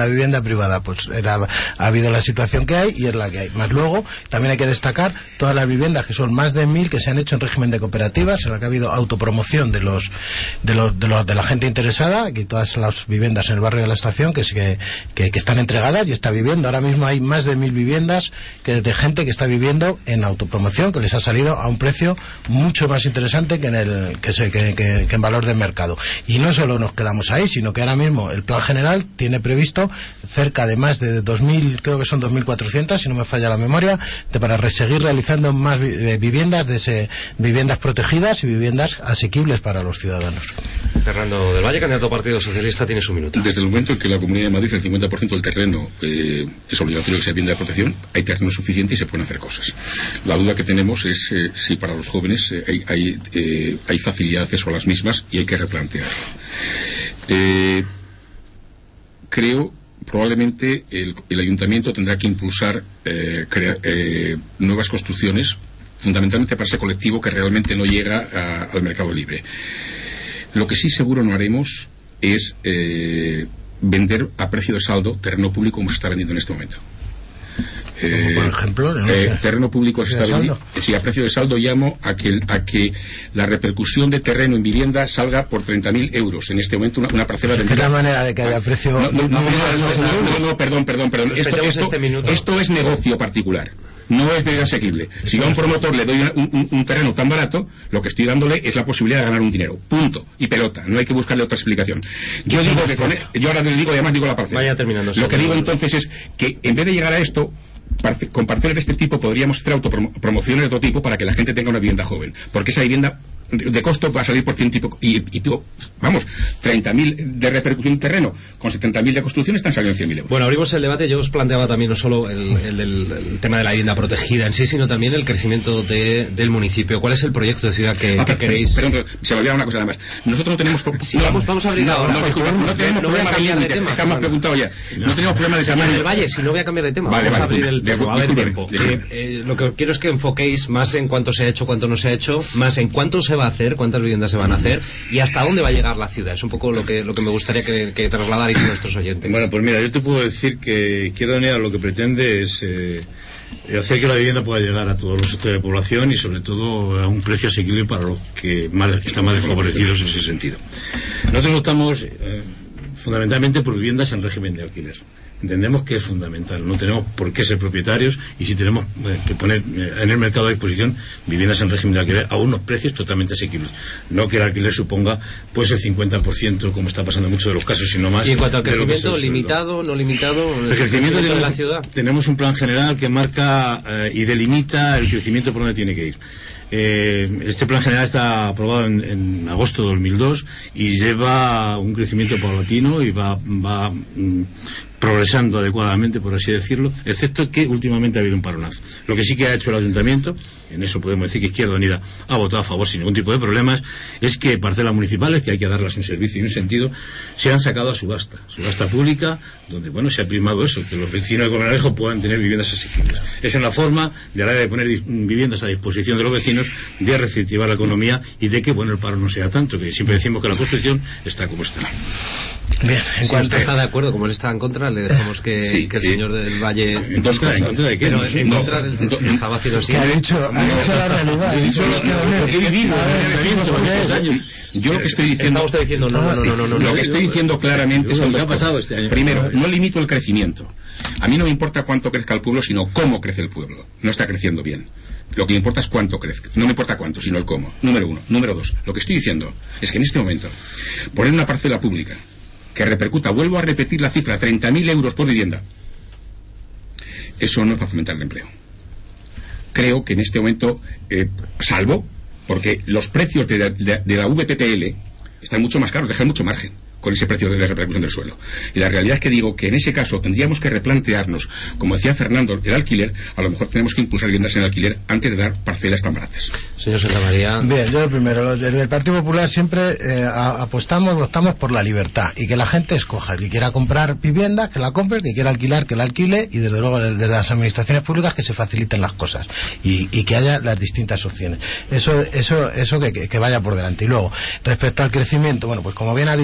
vivienda privada pues era, ha habido la situación que hay y es la que hay. Más luego, también hay que destacar todas las viviendas, que son más de mil, que se han hecho en régimen de cooperativas, en la que ha habido autopromoción de los de los de, los, de la gente interesada. Aquí todas las viviendas en el barrio de la Estación que, que, que, que están entregadas y está viviendo. Ahora mismo hay más de mil viviendas que de gente que está viviendo en autopromoción, que les ha salido a un precio mucho más interesante que en el que, se, que, que, que en valor de mercado. Y no solo nos quedamos ahí, sino que ahora mismo el plan general tiene previsto cerca de más de dos mil, creo que son dos mil cuatrocientas, si no me falla la memoria, de, para seguir realizando más viviendas de ese, viviendas protegidas y viviendas asequibles para los ciudadanos. Fernando del Valle, candidato al Partido Socialista, tiene su minuto. Desde el momento en que la Comunidad de Madrid el cincuenta por ciento del terreno eh, es obligatorio que sea vivienda de protección, hay terreno suficiente y se pueden hacer cosas. La duda que tenemos es eh, si para los jóvenes eh, hay, hay, eh, hay facilidad de acceso a las mismas y hay que replantearlo. Eh, creo probablemente el, el ayuntamiento tendrá que impulsar eh, crea, eh, nuevas construcciones, fundamentalmente para ese colectivo que realmente no llega a, al mercado libre. Lo que sí seguro no haremos es eh, vender a precio de saldo terreno público como se está vendiendo en este momento. Eh, por ejemplo, no eh, sé. terreno público se está vendiendo. Si a precio de saldo llamo a que, a que la repercusión de terreno en vivienda salga por treinta mil euros. En este momento, una, una parcela de. ¿Qué es la manera de que haya precio? No, no, no, no, no, no, no, perdón, perdón, perdón. Esto, esto, este esto es negocio particular. No es de asequible. Si yo a un promotor le doy un, un, un terreno tan barato, lo que estoy dándole es la posibilidad de ganar un dinero. Punto. Y pelota. No hay que buscarle otra explicación. Yo digo que con, yo ahora le digo, y además digo la parcela. Vaya terminando. Lo que digo entonces es que en vez de llegar a esto, con parcelas de este tipo podríamos hacer autopromociones de otro tipo para que la gente tenga una vivienda joven. Porque esa vivienda de costo va a salir por ciento y, y, y vamos, treinta mil de repercusión de terreno con setenta mil de construcción están saliendo en cien mil euros. Bueno, abrimos el debate. Yo os planteaba también no solo el, el, el, el tema de la vivienda protegida en sí, sino también el crecimiento de, del municipio. ¿Cuál es el proyecto de ciudad que, ah, que queréis? Perdón, perdón, se me olvidaba una cosa nada más. Nosotros no tenemos... Sí, vamos, vamos a abrir no, ahora. No, disculpa, no, no tenemos no problema de límites. Es que hemos preguntado ya. No, no tenemos problema de tamaño. del Valle, si no voy a cambiar de tema. Vale, vamos vale, a abrir el tema. Va a haber tiempo. Sí, eh, lo que quiero es que enfoquéis más en cuánto se ha hecho, cuánto no se ha hecho, más en cuánto se va a hacer, cuántas viviendas se van a hacer y hasta dónde va a llegar la ciudad. Es un poco lo que lo que me gustaría que, que trasladarais a nuestros oyentes. Bueno, pues mira, yo te puedo decir que Izquierda Unida lo que pretende es eh, hacer que la vivienda pueda llegar a todos los sectores de población y sobre todo a un precio asequible para los que más, están más desfavorecidos en ese sentido. Nosotros estamos eh, fundamentalmente por viviendas en régimen de alquiler. Entendemos que es fundamental. No tenemos por qué ser propietarios y si tenemos eh, que poner eh, en el mercado a disposición viviendas en régimen de alquiler a unos precios totalmente asequibles. No que el alquiler suponga pues el cincuenta por ciento como está pasando en muchos de los casos, sino más. Y en cuanto al crecimiento, limitado, no limitado, el, el crecimiento, crecimiento de la ciudad. Tenemos un plan general que marca eh, y delimita el crecimiento por donde tiene que ir. Eh, este plan general está aprobado en, en agosto de dos mil dos y lleva un crecimiento paulatino y va, va mm, progresando adecuadamente, por así decirlo, excepto que últimamente ha habido un paronazo. Lo que sí que ha hecho el ayuntamiento, en eso podemos decir que Izquierda Unida ha votado a favor sin ningún tipo de problemas, es que parcelas municipales, que hay que darlas un servicio y un sentido, se han sacado a subasta, subasta pública, donde bueno se ha primado eso, que los vecinos de Colmenarejo puedan tener viviendas asequibles. Es una forma de a la hora de poner viviendas a disposición de los vecinos, de reactivar la economía y de que bueno el paro no sea tanto, que siempre decimos que la construcción está como está. Bien, en si cuanto usted está de acuerdo, como él está en contra, le dejamos que, sí, que el sí. señor del Valle... ¿En contra, ¿en contra de qué? Pero en no, contra del... No, no, estaba haciendo así. Ha dicho, ha dicho la realidad. He dicho lo que he vivido. Yo lo que estoy diciendo... Está usted diciendo no, no, no, no, no. Lo que estoy diciendo claramente son dos cosas. Primero, no limito el crecimiento. A mí no me importa cuánto crezca el pueblo, sino cómo crece el pueblo. No está creciendo bien. Lo que me importa es cuánto crezca. No me importa cuánto, sino el cómo. Número uno. Número dos. Lo que estoy diciendo es que en este momento, poner una parcela pública que repercuta, vuelvo a repetir la cifra, treinta mil euros por vivienda, eso no es para fomentar el empleo. Creo que en este momento, eh, salvo, porque los precios de la, de, de la V P T L están mucho más caros, dejan mucho margen con ese precio de la repercusión del suelo. Y la realidad es que digo que en ese caso tendríamos que replantearnos, como decía Fernando, el alquiler. A lo mejor tenemos que impulsar viviendas en alquiler antes de dar parcelas tan baratas. Señor Santamaría. Bien, yo primero, desde el Partido Popular siempre eh, apostamos, votamos por la libertad y que la gente escoja. El que quiera comprar vivienda, que la compre, el que quiera alquilar, que la alquile y desde luego desde las administraciones públicas que se faciliten las cosas y, y que haya las distintas opciones. Eso, eso, eso que, que vaya por delante. Y luego, respecto al crecimiento, bueno, pues como bien ha dicho y ha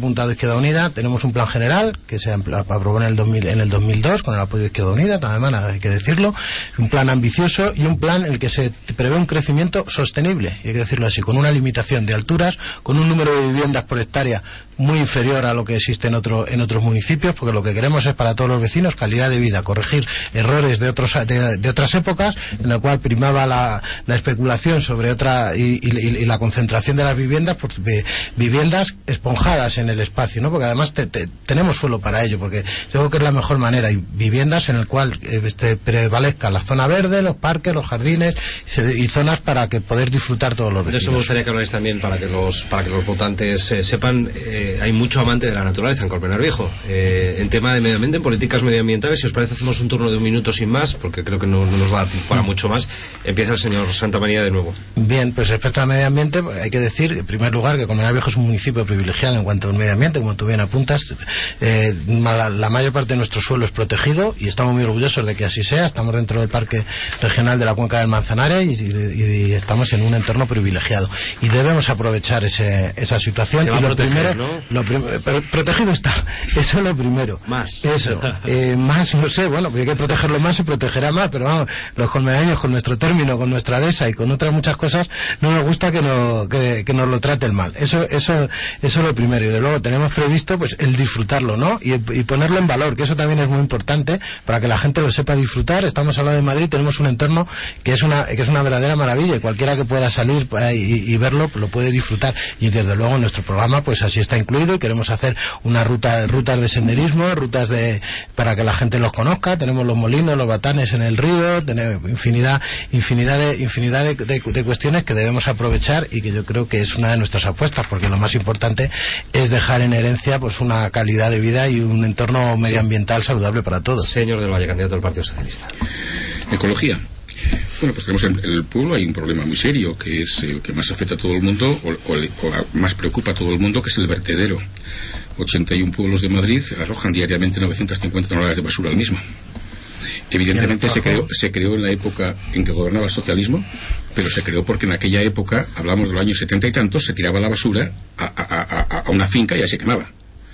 apuntado Izquierda Unida. Tenemos un plan general que se aprobó en el, dos mil, en el dos mil dos con el apoyo de Izquierda Unida, también hay que decirlo, un plan ambicioso y un plan en el que se prevé un crecimiento sostenible, y hay que decirlo así, con una limitación de alturas, con un número de viviendas por hectárea muy inferior a lo que existe en, otro, en otros municipios, porque lo que queremos es para todos los vecinos calidad de vida, corregir errores de, otros, de, de otras épocas en la cual primaba la, la especulación sobre otra y, y, y la concentración de las viviendas, pues, de, viviendas esponjadas en el espacio, ¿no? Porque además te, te, tenemos suelo para ello, porque yo creo que es la mejor manera, y viviendas en el cual eh, este, prevalezca la zona verde, los parques, los jardines y zonas para que poder disfrutar todos los vecinos. De eso me gustaría que habláis también para que los para que los votantes eh, sepan, eh, hay mucho amante de la naturaleza en Colmenar Viejo. Eh, en tema de medio ambiente, en políticas medioambientales, si os parece hacemos un turno de un minuto sin más, porque creo que no, no nos va a dar para mucho más. Empieza el señor Santamaría de nuevo. Bien, pues respecto al medio ambiente, hay que decir, en primer lugar, que Colmenar Viejo es un municipio privilegiado en cuanto al medio ambiente, como tú bien apuntas. Eh, la, la mayor parte de nuestro suelo es protegido y estamos muy orgullosos de que así sea. Estamos dentro del Parque Regional de la Cuenca del Manzanares y, y, y estamos en un entorno privilegiado y debemos aprovechar ese, esa situación. Se va y lo a proteger, primero, ¿no? lo prim pero protegido está, eso es lo primero. Más. Eso, eh, más, no sé, bueno, porque hay que protegerlo más, se protegerá más, pero vamos, los colmenareños con nuestro término, con nuestra dehesa y con otras muchas cosas, no nos gusta que, no, que, que nos lo traten mal. Eso, eso, eso es lo primero. Y de luego tenemos previsto pues el disfrutarlo, ¿no? Y, y ponerlo en valor, que eso también es muy importante para que la gente lo sepa disfrutar. Estamos hablando de Madrid, tenemos un entorno que es una, que es una verdadera maravilla y cualquiera que pueda salir y, y verlo lo puede disfrutar. Y desde luego en nuestro programa pues así está incluido y queremos hacer una ruta, rutas de senderismo, rutas de para que la gente los conozca. Tenemos los molinos, los batanes en el río, tenemos infinidad, infinidad de, infinidad de, de, de cuestiones que debemos aprovechar y que yo creo que es una de nuestras apuestas, porque lo más importante es dejar en herencia pues una calidad de vida y un entorno medioambiental saludable para todos. Señor del Valle, candidato del Partido Socialista. Ecología. Bueno, pues tenemos en el pueblo hay un problema muy serio, que es el que más afecta a todo el mundo, o, o, o más preocupa a todo el mundo, que es el vertedero. ochenta y uno pueblos de Madrid arrojan diariamente novecientas cincuenta toneladas de basura al mismo. Evidentemente se creó, se creó en la época en que gobernaba el socialismo, pero se creó porque en aquella época, hablamos de los años setenta y tantos, se tiraba la basura a, a, a, a una finca y ya se quemaba.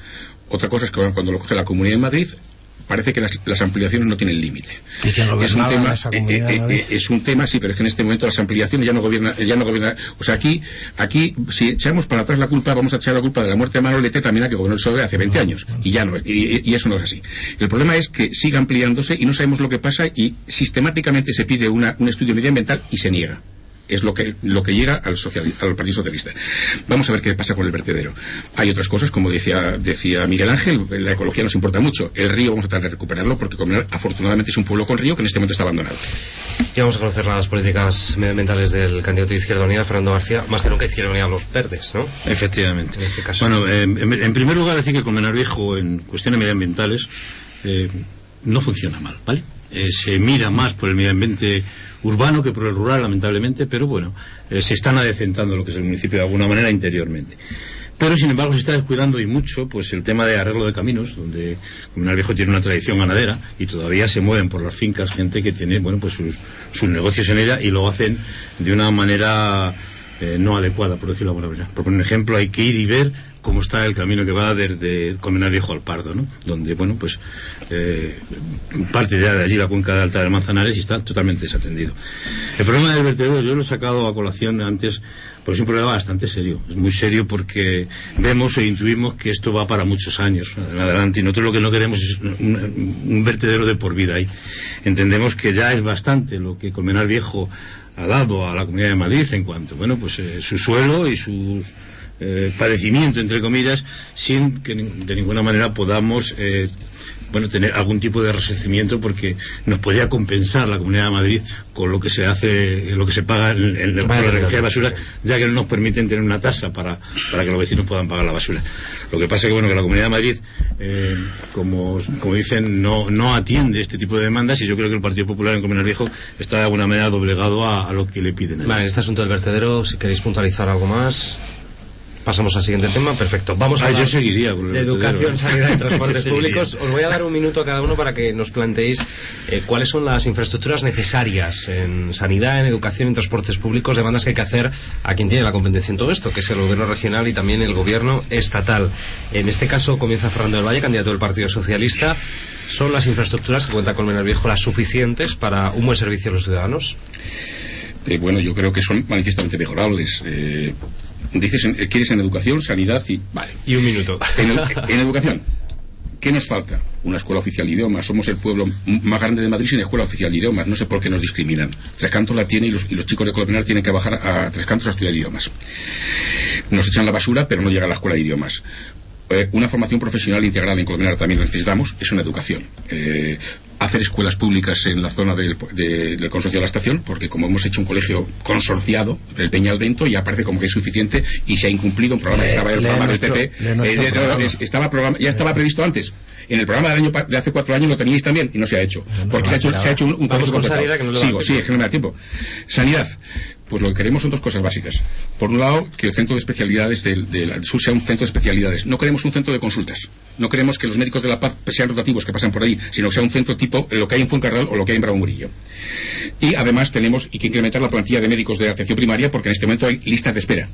Otra cosa es que cuando lo coge la Comunidad de Madrid, parece que las, las ampliaciones no tienen límite. Es un tema, eh, eh, eh, es un tema, sí, pero es que en este momento las ampliaciones ya no gobierna, ya no gobierna. O sea, aquí, aquí, si echamos para atrás la culpa, vamos a echar la culpa de la muerte de Manuel Lete también a que gobernó el P S O E hace veinte años, y ya no, y, y eso no es así. El problema es que sigue ampliándose y no sabemos lo que pasa y sistemáticamente se pide una, un estudio medioambiental y se niega. Es lo que lo que llega al, socialista, al Partido Socialista. Vamos a ver qué pasa con el vertedero. Hay otras cosas, como decía decía Miguel Ángel, la ecología nos importa mucho. El río vamos a tratar de recuperarlo porque Colmenar afortunadamente es un pueblo con río que en este momento está abandonado. Y vamos a conocer las políticas medioambientales del candidato de Izquierda Unida, Fernando García. Más que nunca Izquierda Unida los verdes, ¿no? Efectivamente. En este caso. Bueno, eh, en, en primer lugar decir que Colmenar Viejo en cuestiones medioambientales eh, no funciona mal, ¿vale? Eh, se mira más por el medio ambiente urbano que por el rural, lamentablemente, pero bueno, eh, se están adecentando lo que es el municipio de alguna manera interiormente. Pero sin embargo se está descuidando y mucho pues el tema de arreglo de caminos, donde Colmenar Viejo tiene una tradición ganadera y todavía se mueven por las fincas gente que tiene bueno pues sus, sus negocios en ella y lo hacen de una manera eh, no adecuada, por decirlo de alguna manera. Por poner un ejemplo, hay que ir y ver cómo está el camino que va desde Colmenar Viejo al Pardo, ¿no? Donde, bueno, pues eh, parte ya de allí la cuenca de Alta del Manzanares y está totalmente desatendido. El problema del vertedero yo lo he sacado a colación antes, porque es un problema bastante serio. Es muy serio porque vemos e intuimos que esto va para muchos años en adelante y nosotros lo que no queremos es un, un vertedero de por vida ahí. Entendemos que ya es bastante lo que Colmenar Viejo ha dado a la Comunidad de Madrid en cuanto, bueno, pues eh, su suelo y sus Eh, padecimiento entre comillas, sin que de ninguna manera podamos eh, bueno tener algún tipo de resarcimiento, porque nos podría compensar la Comunidad de Madrid con lo que se hace, lo que se paga en, en el pago de recogida de basura, ya que no nos permiten tener una tasa para, para que los vecinos puedan pagar la basura. Lo que pasa es que bueno que la Comunidad de Madrid eh, como, como dicen no, no atiende este tipo de demandas y yo creo que el Partido Popular en Colmenar Viejo está de alguna manera doblegado a, a lo que le piden. Vale, en este asunto del vertedero, si queréis puntualizar algo más. Pasamos al siguiente tema, perfecto. Vamos a ah, hablar yo seguiría, de educación, sanidad y transportes públicos. Os voy a dar un minuto a cada uno para que nos planteéis eh, cuáles son las infraestructuras necesarias en sanidad, en educación y en transportes públicos, demandas que hay que hacer a quien tiene la competencia en todo esto, que es el gobierno regional y también el gobierno estatal. En este caso comienza Fernando del Valle, candidato del Partido Socialista. ¿Son las infraestructuras que cuenta Colmenar Viejo las suficientes para un buen servicio a los ciudadanos? Eh, bueno, yo creo que son manifiestamente mejorables. Eh, dices, en, ¿quieres en educación, sanidad y...? Vale. Y un minuto. En, en educación, ¿qué nos falta? Una escuela oficial de idiomas. Somos el pueblo más grande de Madrid sin escuela oficial de idiomas. No sé por qué nos discriminan. Tres Cantos la tiene y los, y los chicos de Colmenar tienen que bajar a Tres Cantos a estudiar idiomas. Nos echan la basura, pero no llega a la escuela de idiomas. Eh, una formación profesional integral en Colmenar también necesitamos, es una educación. Eh, hacer escuelas públicas en la zona del, de, del consorcio de la estación, porque como hemos hecho un colegio consorciado, el Peñalbento, ya parece como que es suficiente y se ha incumplido un programa que estaba en el programa del P P. Eh, programa. Estaba programa, ya estaba previsto antes. En el programa del año de hace cuatro años lo teníais también y no se ha hecho. Porque se ha hecho, se ha hecho un, un Vamos con sanidad, que no le Sigo, sí, es que no me da tiempo. Sanidad. Pues lo que queremos son dos cosas básicas. Por un lado, que el centro de especialidades del, del sur sea un centro de especialidades. No queremos un centro de consultas. No queremos que los médicos de la paz sean rotativos que pasan por ahí, sino que sea un centro tipo lo que hay en Fuencarral o lo que hay en Bravo Murillo. Y además tenemos y que incrementar la plantilla de médicos de atención primaria porque en este momento hay listas de espera.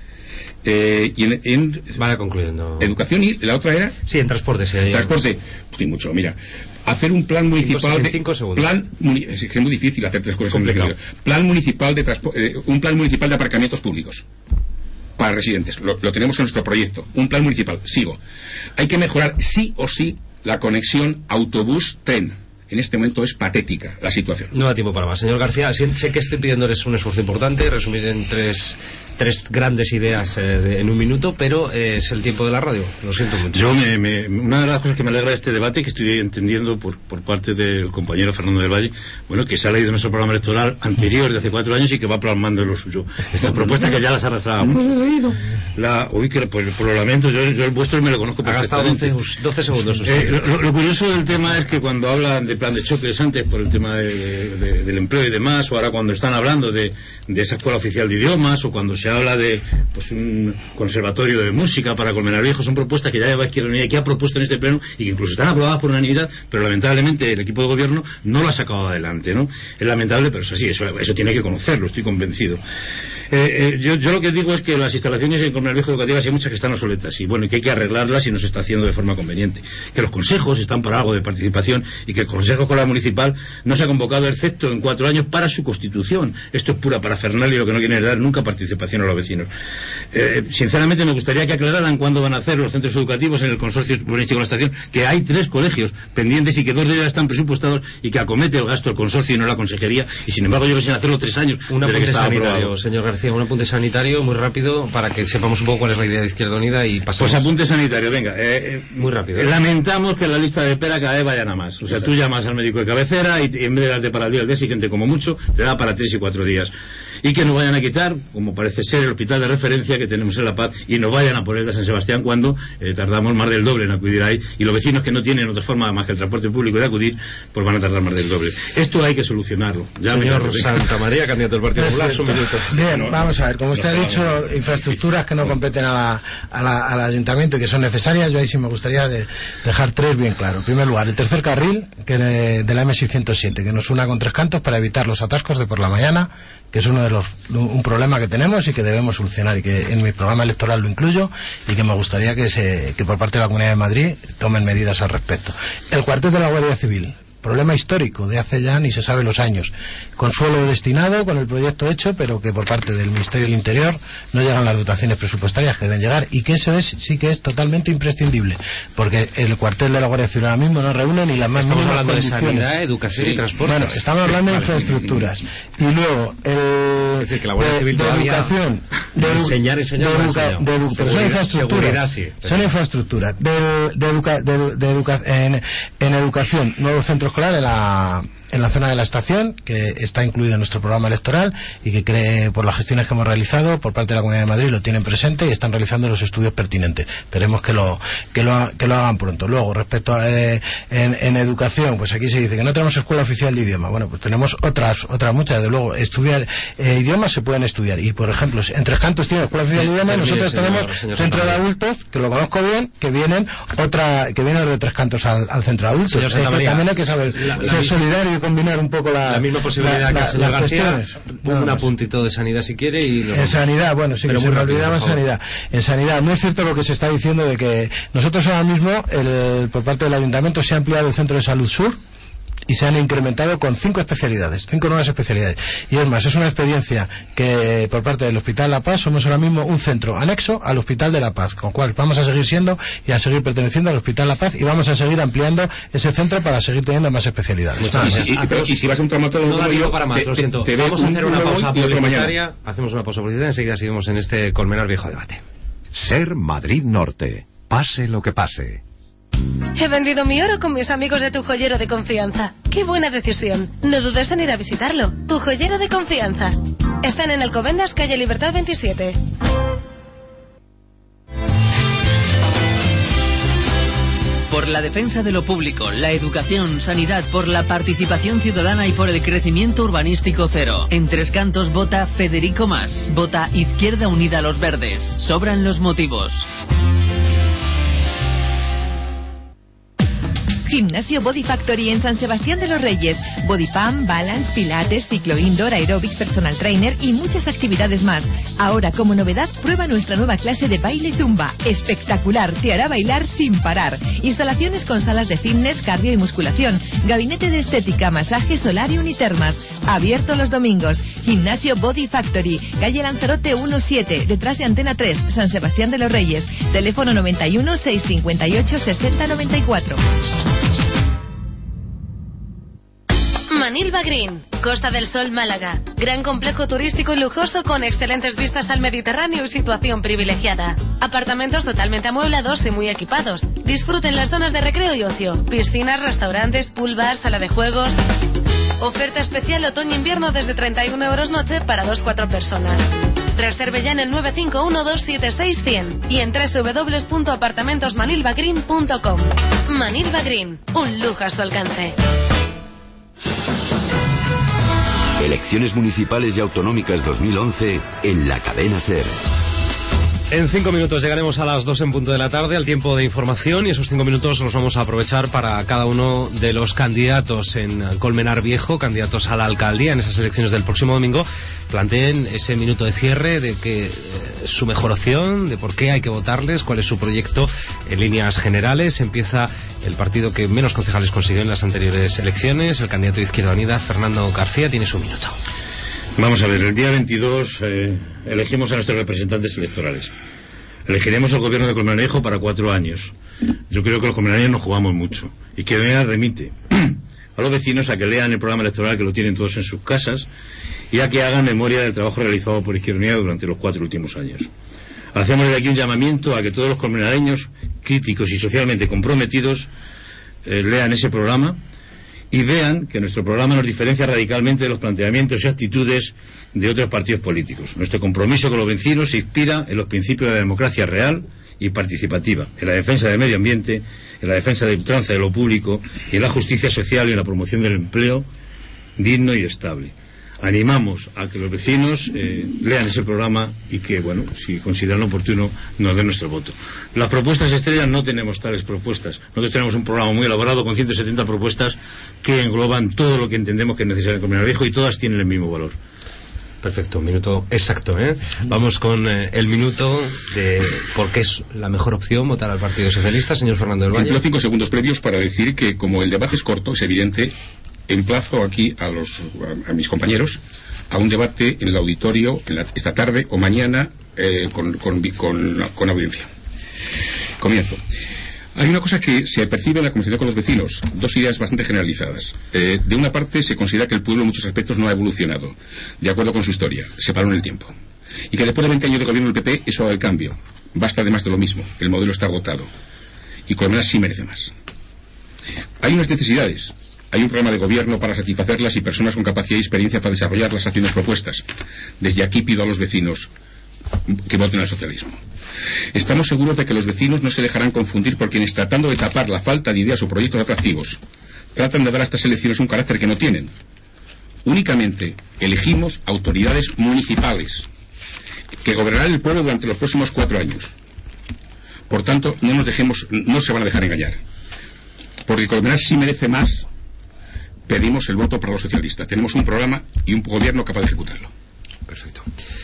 Eh, y en, en Vaya concluyendo. Educación y la otra era sí en transporte sí, transporte sí mucho mira hacer un plan municipal de, cinco segundos. plan es, es muy difícil hacer tres cosas complicado plan municipal de eh, un plan municipal de aparcamientos públicos para residentes lo, lo tenemos en nuestro proyecto un plan municipal sigo hay que mejorar sí o sí la conexión autobús-tren. En este momento es patética la situación. No da tiempo para más. Señor García, sé que estoy pidiéndoles un esfuerzo importante, resumir en tres, tres grandes ideas eh, de, en un minuto, pero eh, es el tiempo de la radio. Lo siento mucho. Yo me, me, una de las cosas que me alegra de este debate, que estoy entendiendo por, por parte del compañero Fernando del Valle, bueno, que se ha leído nuestro programa electoral anterior de hace cuatro años y que va plasmando lo suyo. Estas propuestas que ya las arrastrábamos. No lo he leído. La, uy, que pues, por lo lamento, yo, yo el vuestro me lo conozco perfectamente. Ha gastado doce segundos. Eh, lo, lo curioso del tema es que cuando hablan de plan de choques antes por el tema de, de, del empleo y demás, o ahora cuando están hablando de, de esa escuela oficial de idiomas, o cuando se habla de pues un conservatorio de música para Colmenar Viejo, son propuestas que ya lleva Izquierda Unida y que ha propuesto en este pleno y que incluso están aprobadas por unanimidad, pero lamentablemente el equipo de gobierno no lo ha sacado adelante, ¿no? Es lamentable, pero es así, eso, eso tiene que conocerlo, estoy convencido. Eh, eh, yo, yo lo que digo es que las instalaciones en Colmenar Viejo educativas hay muchas que están obsoletas y bueno, y que hay que arreglarlas y no se está haciendo de forma conveniente. Que los consejos están por algo de participación y que el Consejo Escolar Municipal no se ha convocado excepto en cuatro años para su constitución. Esto es pura parafernalia y lo que no quieren es dar nunca participación a los vecinos. Eh, sinceramente me gustaría que aclararan cuándo van a hacer los centros educativos en el consorcio urbanístico de la estación, que hay tres colegios pendientes y que dos de ellos están presupuestados y que acomete el gasto el consorcio y no la consejería, y sin embargo yo quisiera hacerlo tres años un desde apunte que estaba sanitario, aprobado. Señor García, un apunte sanitario muy rápido para que sepamos un poco cuál es la idea de Izquierda Unida y pasemos. Pues apunte sanitario, venga. Eh, eh, muy rápido. Eh, lamentamos que la lista de espera cada vez vayan a más. O sea, exacto, tú llamas al médico de cabecera y, y en vez de darte para el día, el día siguiente como mucho, te da para tres y cuatro días. Y que nos vayan a quitar, como parece ser, el hospital de referencia que tenemos en La Paz y nos vayan a poner de San Sebastián cuando eh, tardamos más del doble en acudir ahí, y los vecinos que no tienen otra forma más que el transporte público de acudir, pues van a tardar más del doble. Esto hay que solucionarlo. Ya Señor Santamaría, candidato del Partido Popular, un minuto. Bien, vamos a ver, como usted ha dicho, infraestructuras que no competen a la, a la, al ayuntamiento y que son necesarias, yo ahí sí me gustaría de, dejar tres bien claros. En primer lugar, el tercer carril que de, de la eme seiscientos siete, que nos una con Tres Cantos para evitar los atascos de por la mañana, que es uno de los un problema que tenemos y que debemos solucionar, y que en mi programa electoral lo incluyo, y que me gustaría que se que por parte de la Comunidad de Madrid tomen medidas al respecto. El cuartel de la Guardia Civil, problema histórico de hace ya ni se sabe los años, con suelo destinado, con el proyecto hecho, pero que por parte del Ministerio del Interior no llegan las dotaciones presupuestarias que deben llegar, y que eso es sí que es totalmente imprescindible, porque el cuartel de la Guardia Civil ahora mismo no reúne ni las más estamos mínimas hablando condiciones. De sanidad, educación sí. y transporte. Bueno, estamos hablando de infraestructuras y luego el, es decir, que la Guardia Civil de, de todavía educación de, de enseñar, enseñar, de, educa, de edu, seguridad, son infraestructuras, sí, son infraestructuras de, de, educa, de, de educa, en, en educación, nuevo centro escolar en la en la zona de la estación, que está incluido en nuestro programa electoral y que cree, por las gestiones que hemos realizado por parte de la Comunidad de Madrid, lo tienen presente y están realizando los estudios pertinentes. Esperemos que lo que lo, que lo hagan pronto. Luego, respecto a eh, en, en educación, pues aquí se dice que no tenemos escuela oficial de idioma. Bueno, pues tenemos otras otras muchas, desde luego. Estudiar eh, idiomas idiomas se pueden estudiar. Y, por ejemplo, en Tres Cantos tiene escuela oficial de idiomas, nosotros señor, tenemos señor centro de adultos, que lo conozco bien, que vienen otra que vienen de Tres Cantos al, al centro de adultos. Señor Santa María, también hay que saber la, la ser mis... solidario y combinar un poco la, la misma posibilidad la, que el señor García. Nada Un más. apuntito de sanidad si quiere. Y en sanidad, bueno, sí, pero que se me rápido, olvidaba sanidad. En sanidad, no es cierto lo que se está diciendo de que nosotros ahora mismo, el, por parte del Ayuntamiento, se ha ampliado el Centro de Salud Sur y se han incrementado con cinco especialidades, cinco nuevas especialidades. Y es más, es una experiencia que por parte del Hospital La Paz somos ahora mismo un centro anexo al Hospital de La Paz, con lo cual vamos a seguir siendo y a seguir perteneciendo al Hospital La Paz y vamos a seguir ampliando ese centro para seguir teniendo más especialidades. Muchas gracias. Y, y, pero, y si vas a un traumatólogo, no da tiempo para más, te, lo siento. Te, te vamos a hacer una pausa publicitaria. Hacemos una pausa publicitaria, enseguida seguimos en este Colmenar Viejo Debate. Ser Madrid Norte. Pase lo que pase. He vendido mi oro con mis amigos de Tu Joyero de Confianza. ¡Qué buena decisión! No dudes en ir a visitarlo. Tu Joyero de Confianza. Están en Alcobendas, calle Libertad veintisiete. Por la defensa de lo público, la educación, sanidad, por la participación ciudadana y por el crecimiento urbanístico cero. En Tres Cantos vota Federico Mas. Vota Izquierda Unida a los Verdes. Sobran los motivos. Gimnasio Body Factory en San Sebastián de los Reyes. Body Pump, Balance, Pilates, Ciclo Indoor, Aerobic, Personal Trainer y muchas actividades más. Ahora, como novedad, prueba nuestra nueva clase de baile Zumba. Espectacular, te hará bailar sin parar. Instalaciones con salas de fitness, cardio y musculación. Gabinete de estética, masaje, solarium y termas. Abierto los domingos. Gimnasio Body Factory, calle Lanzarote diecisiete, detrás de Antena tres, San Sebastián de los Reyes. Teléfono noventa y uno, seiscientos cincuenta y ocho, sesenta noventa y cuatro. Manilva Green, Costa del Sol, Málaga. Gran complejo turístico y lujoso con excelentes vistas al Mediterráneo y situación privilegiada. Apartamentos totalmente amueblados y muy equipados. Disfruten las zonas de recreo y ocio. Piscinas, restaurantes, pool bar, sala de juegos. Oferta especial otoño-invierno desde treinta y un euros noche para dos cuatro personas. Reserve ya en el nueve cinco uno, dos siete seis, cien y en doble u doble u doble u punto apartamentos manilva green punto com. Manilva Green, un lujo a su alcance. Elecciones municipales y autonómicas dos mil once en la cadena SER. En cinco minutos llegaremos a las dos en punto de la tarde, al tiempo de información, y esos cinco minutos los vamos a aprovechar para cada uno de los candidatos en Colmenar Viejo, candidatos a la alcaldía en esas elecciones del próximo domingo, planteen ese minuto de cierre de que eh, su mejor opción, de por qué hay que votarles, cuál es su proyecto en líneas generales. Empieza el partido que menos concejales consiguió en las anteriores elecciones, el candidato de Izquierda Unida, Fernando García, tiene su minuto. Vamos a ver, el día veintidós eh, elegimos a nuestros representantes electorales. Elegiremos al gobierno de Colmenar Viejo para cuatro años. Yo creo que los colmenareños no jugamos mucho. Y que me remite a los vecinos a que lean el programa electoral, que lo tienen todos en sus casas, y a que hagan memoria del trabajo realizado por Izquierda Unida durante los cuatro últimos años. Hacemos desde aquí un llamamiento a que todos los colmenareños críticos y socialmente comprometidos eh, lean ese programa y vean que nuestro programa nos diferencia radicalmente de los planteamientos y actitudes de otros partidos políticos. Nuestro compromiso con los vecinos se inspira en los principios de la democracia real y participativa, en la defensa del medio ambiente, en la defensa de la ultranza de lo público y en la justicia social y en la promoción del empleo digno y estable. Animamos a que los vecinos eh, lean ese programa y que, bueno, si consideran oportuno, nos den nuestro voto. Las propuestas estrellas no tenemos tales propuestas. Nosotros tenemos un programa muy elaborado con ciento setenta propuestas que engloban todo lo que entendemos que es necesario en Colmenar Viejo y todas tienen el mismo valor. Perfecto, un minuto exacto, ¿eh? Vamos con eh, el minuto de por qué es la mejor opción votar al Partido Socialista, señor Fernando del Valle. Empleo cinco segundos previos para decir que, como el debate es corto, es evidente, emplazo aquí a los a, a mis compañeros a un debate en el auditorio en la, esta tarde o mañana eh, con, con, con, con audiencia. Comienzo. Hay una cosa que se percibe en la conversación con los vecinos, dos ideas bastante generalizadas. Eh, de una parte, se considera que el pueblo en muchos aspectos no ha evolucionado, de acuerdo con su historia, se paró en el tiempo. Y que después de veinte años de gobierno del P P, eso va al cambio. Basta de más de lo mismo, el modelo está agotado. Y Colmenar sí merece más. Hay unas necesidades. Hay un programa de gobierno para satisfacerlas y personas con capacidad y experiencia para desarrollar las acciones propuestas. Desde aquí pido a los vecinos que voten al socialismo. Estamos seguros de que los vecinos no se dejarán confundir por quienes, tratando de tapar la falta de ideas o proyectos atractivos, tratan de dar a estas elecciones un carácter que no tienen. Únicamente elegimos autoridades municipales que gobernarán el pueblo durante los próximos cuatro años. Por tanto, no nos dejemos, no se van a dejar engañar. Porque Colmenar sí merece más. Pedimos el voto para los socialistas. Tenemos un programa y un gobierno capaz de ejecutarlo. Perfecto.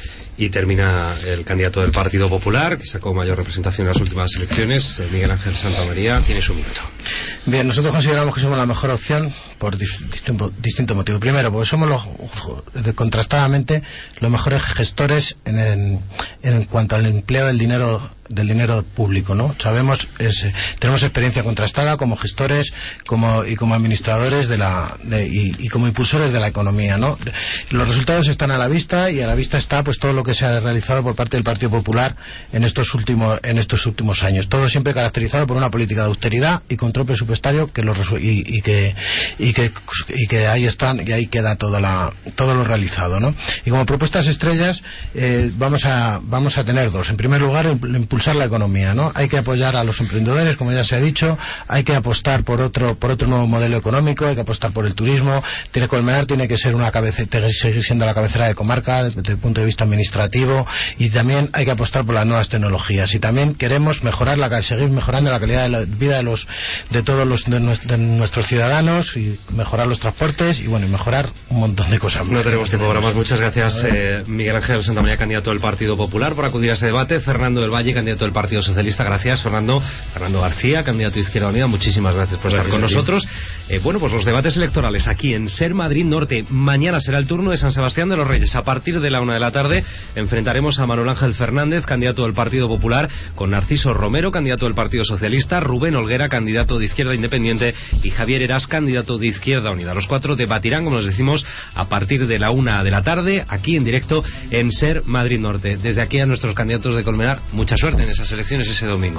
Y termina el candidato del Partido Popular, que sacó mayor representación en las últimas elecciones, Miguel Ángel Santamaría. Tiene su minuto. Bien, nosotros consideramos que somos la mejor opción por distintos distinto motivos. Primero, porque somos los, contrastadamente los mejores gestores en, en, en cuanto al empleo del dinero del dinero público, ¿no? Sabemos, es, tenemos experiencia contrastada como gestores como y como administradores de la de, y, y como impulsores de la economía, ¿no? Los resultados están a la vista y a la vista está pues todo lo que se ha realizado por parte del Partido Popular en estos últimos en estos últimos años. Todo siempre caracterizado por una política de austeridad y control presupuestario que los y, y que y que y que ahí están y ahí queda toda la todo lo realizado, ¿no? Y como propuestas estrellas eh, vamos a vamos a tener dos. En primer lugar, el impulsar la economía, ¿no? Hay que apoyar a los emprendedores, como ya se ha dicho, hay que apostar por otro por otro nuevo modelo económico, hay que apostar por el turismo. Tiene Colmenar tiene que ser una cabecera, tiene que seguir siendo la cabecera de comarca desde el punto de vista administrativo, y también hay que apostar por las nuevas tecnologías. Y también queremos mejorar la seguir mejorando la calidad de la vida de los de todos los de, nuestro, de nuestros ciudadanos, y mejorar los transportes y bueno, y mejorar un montón de cosas. No tenemos tiempo para más. Muchas gracias, eh, Miguel Ángel Santamaría, candidato del Partido Popular, por acudir a este debate. Fernando del Valle, candidato del Partido Socialista. Gracias, Fernando. Fernando García, candidato de Izquierda Unida. Muchísimas gracias por gracias estar con nosotros. Eh, bueno, pues los debates electorales aquí en SER Madrid Norte. Mañana será el turno de San Sebastián de los Reyes. A partir de la una de la tarde enfrentaremos a Manuel Ángel Fernández, candidato del Partido Popular, con Narciso Romero, candidato del Partido Socialista, Rubén Olguera, candidato de Izquierda Independiente, y Javier Heras, candidato de Izquierda Unida. Los cuatro debatirán, como nos decimos, a partir de la una de la tarde, aquí en directo en SER Madrid Norte. Desde aquí a nuestros candidatos de Colmenar, mucha suerte en esas elecciones ese domingo.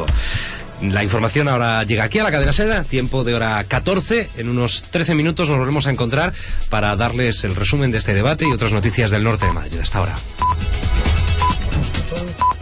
La información ahora llega aquí a la cadena SER, tiempo de hora catorce. En unos trece minutos nos volvemos a encontrar para darles el resumen de este debate y otras noticias del norte de Madrid. Hasta ahora.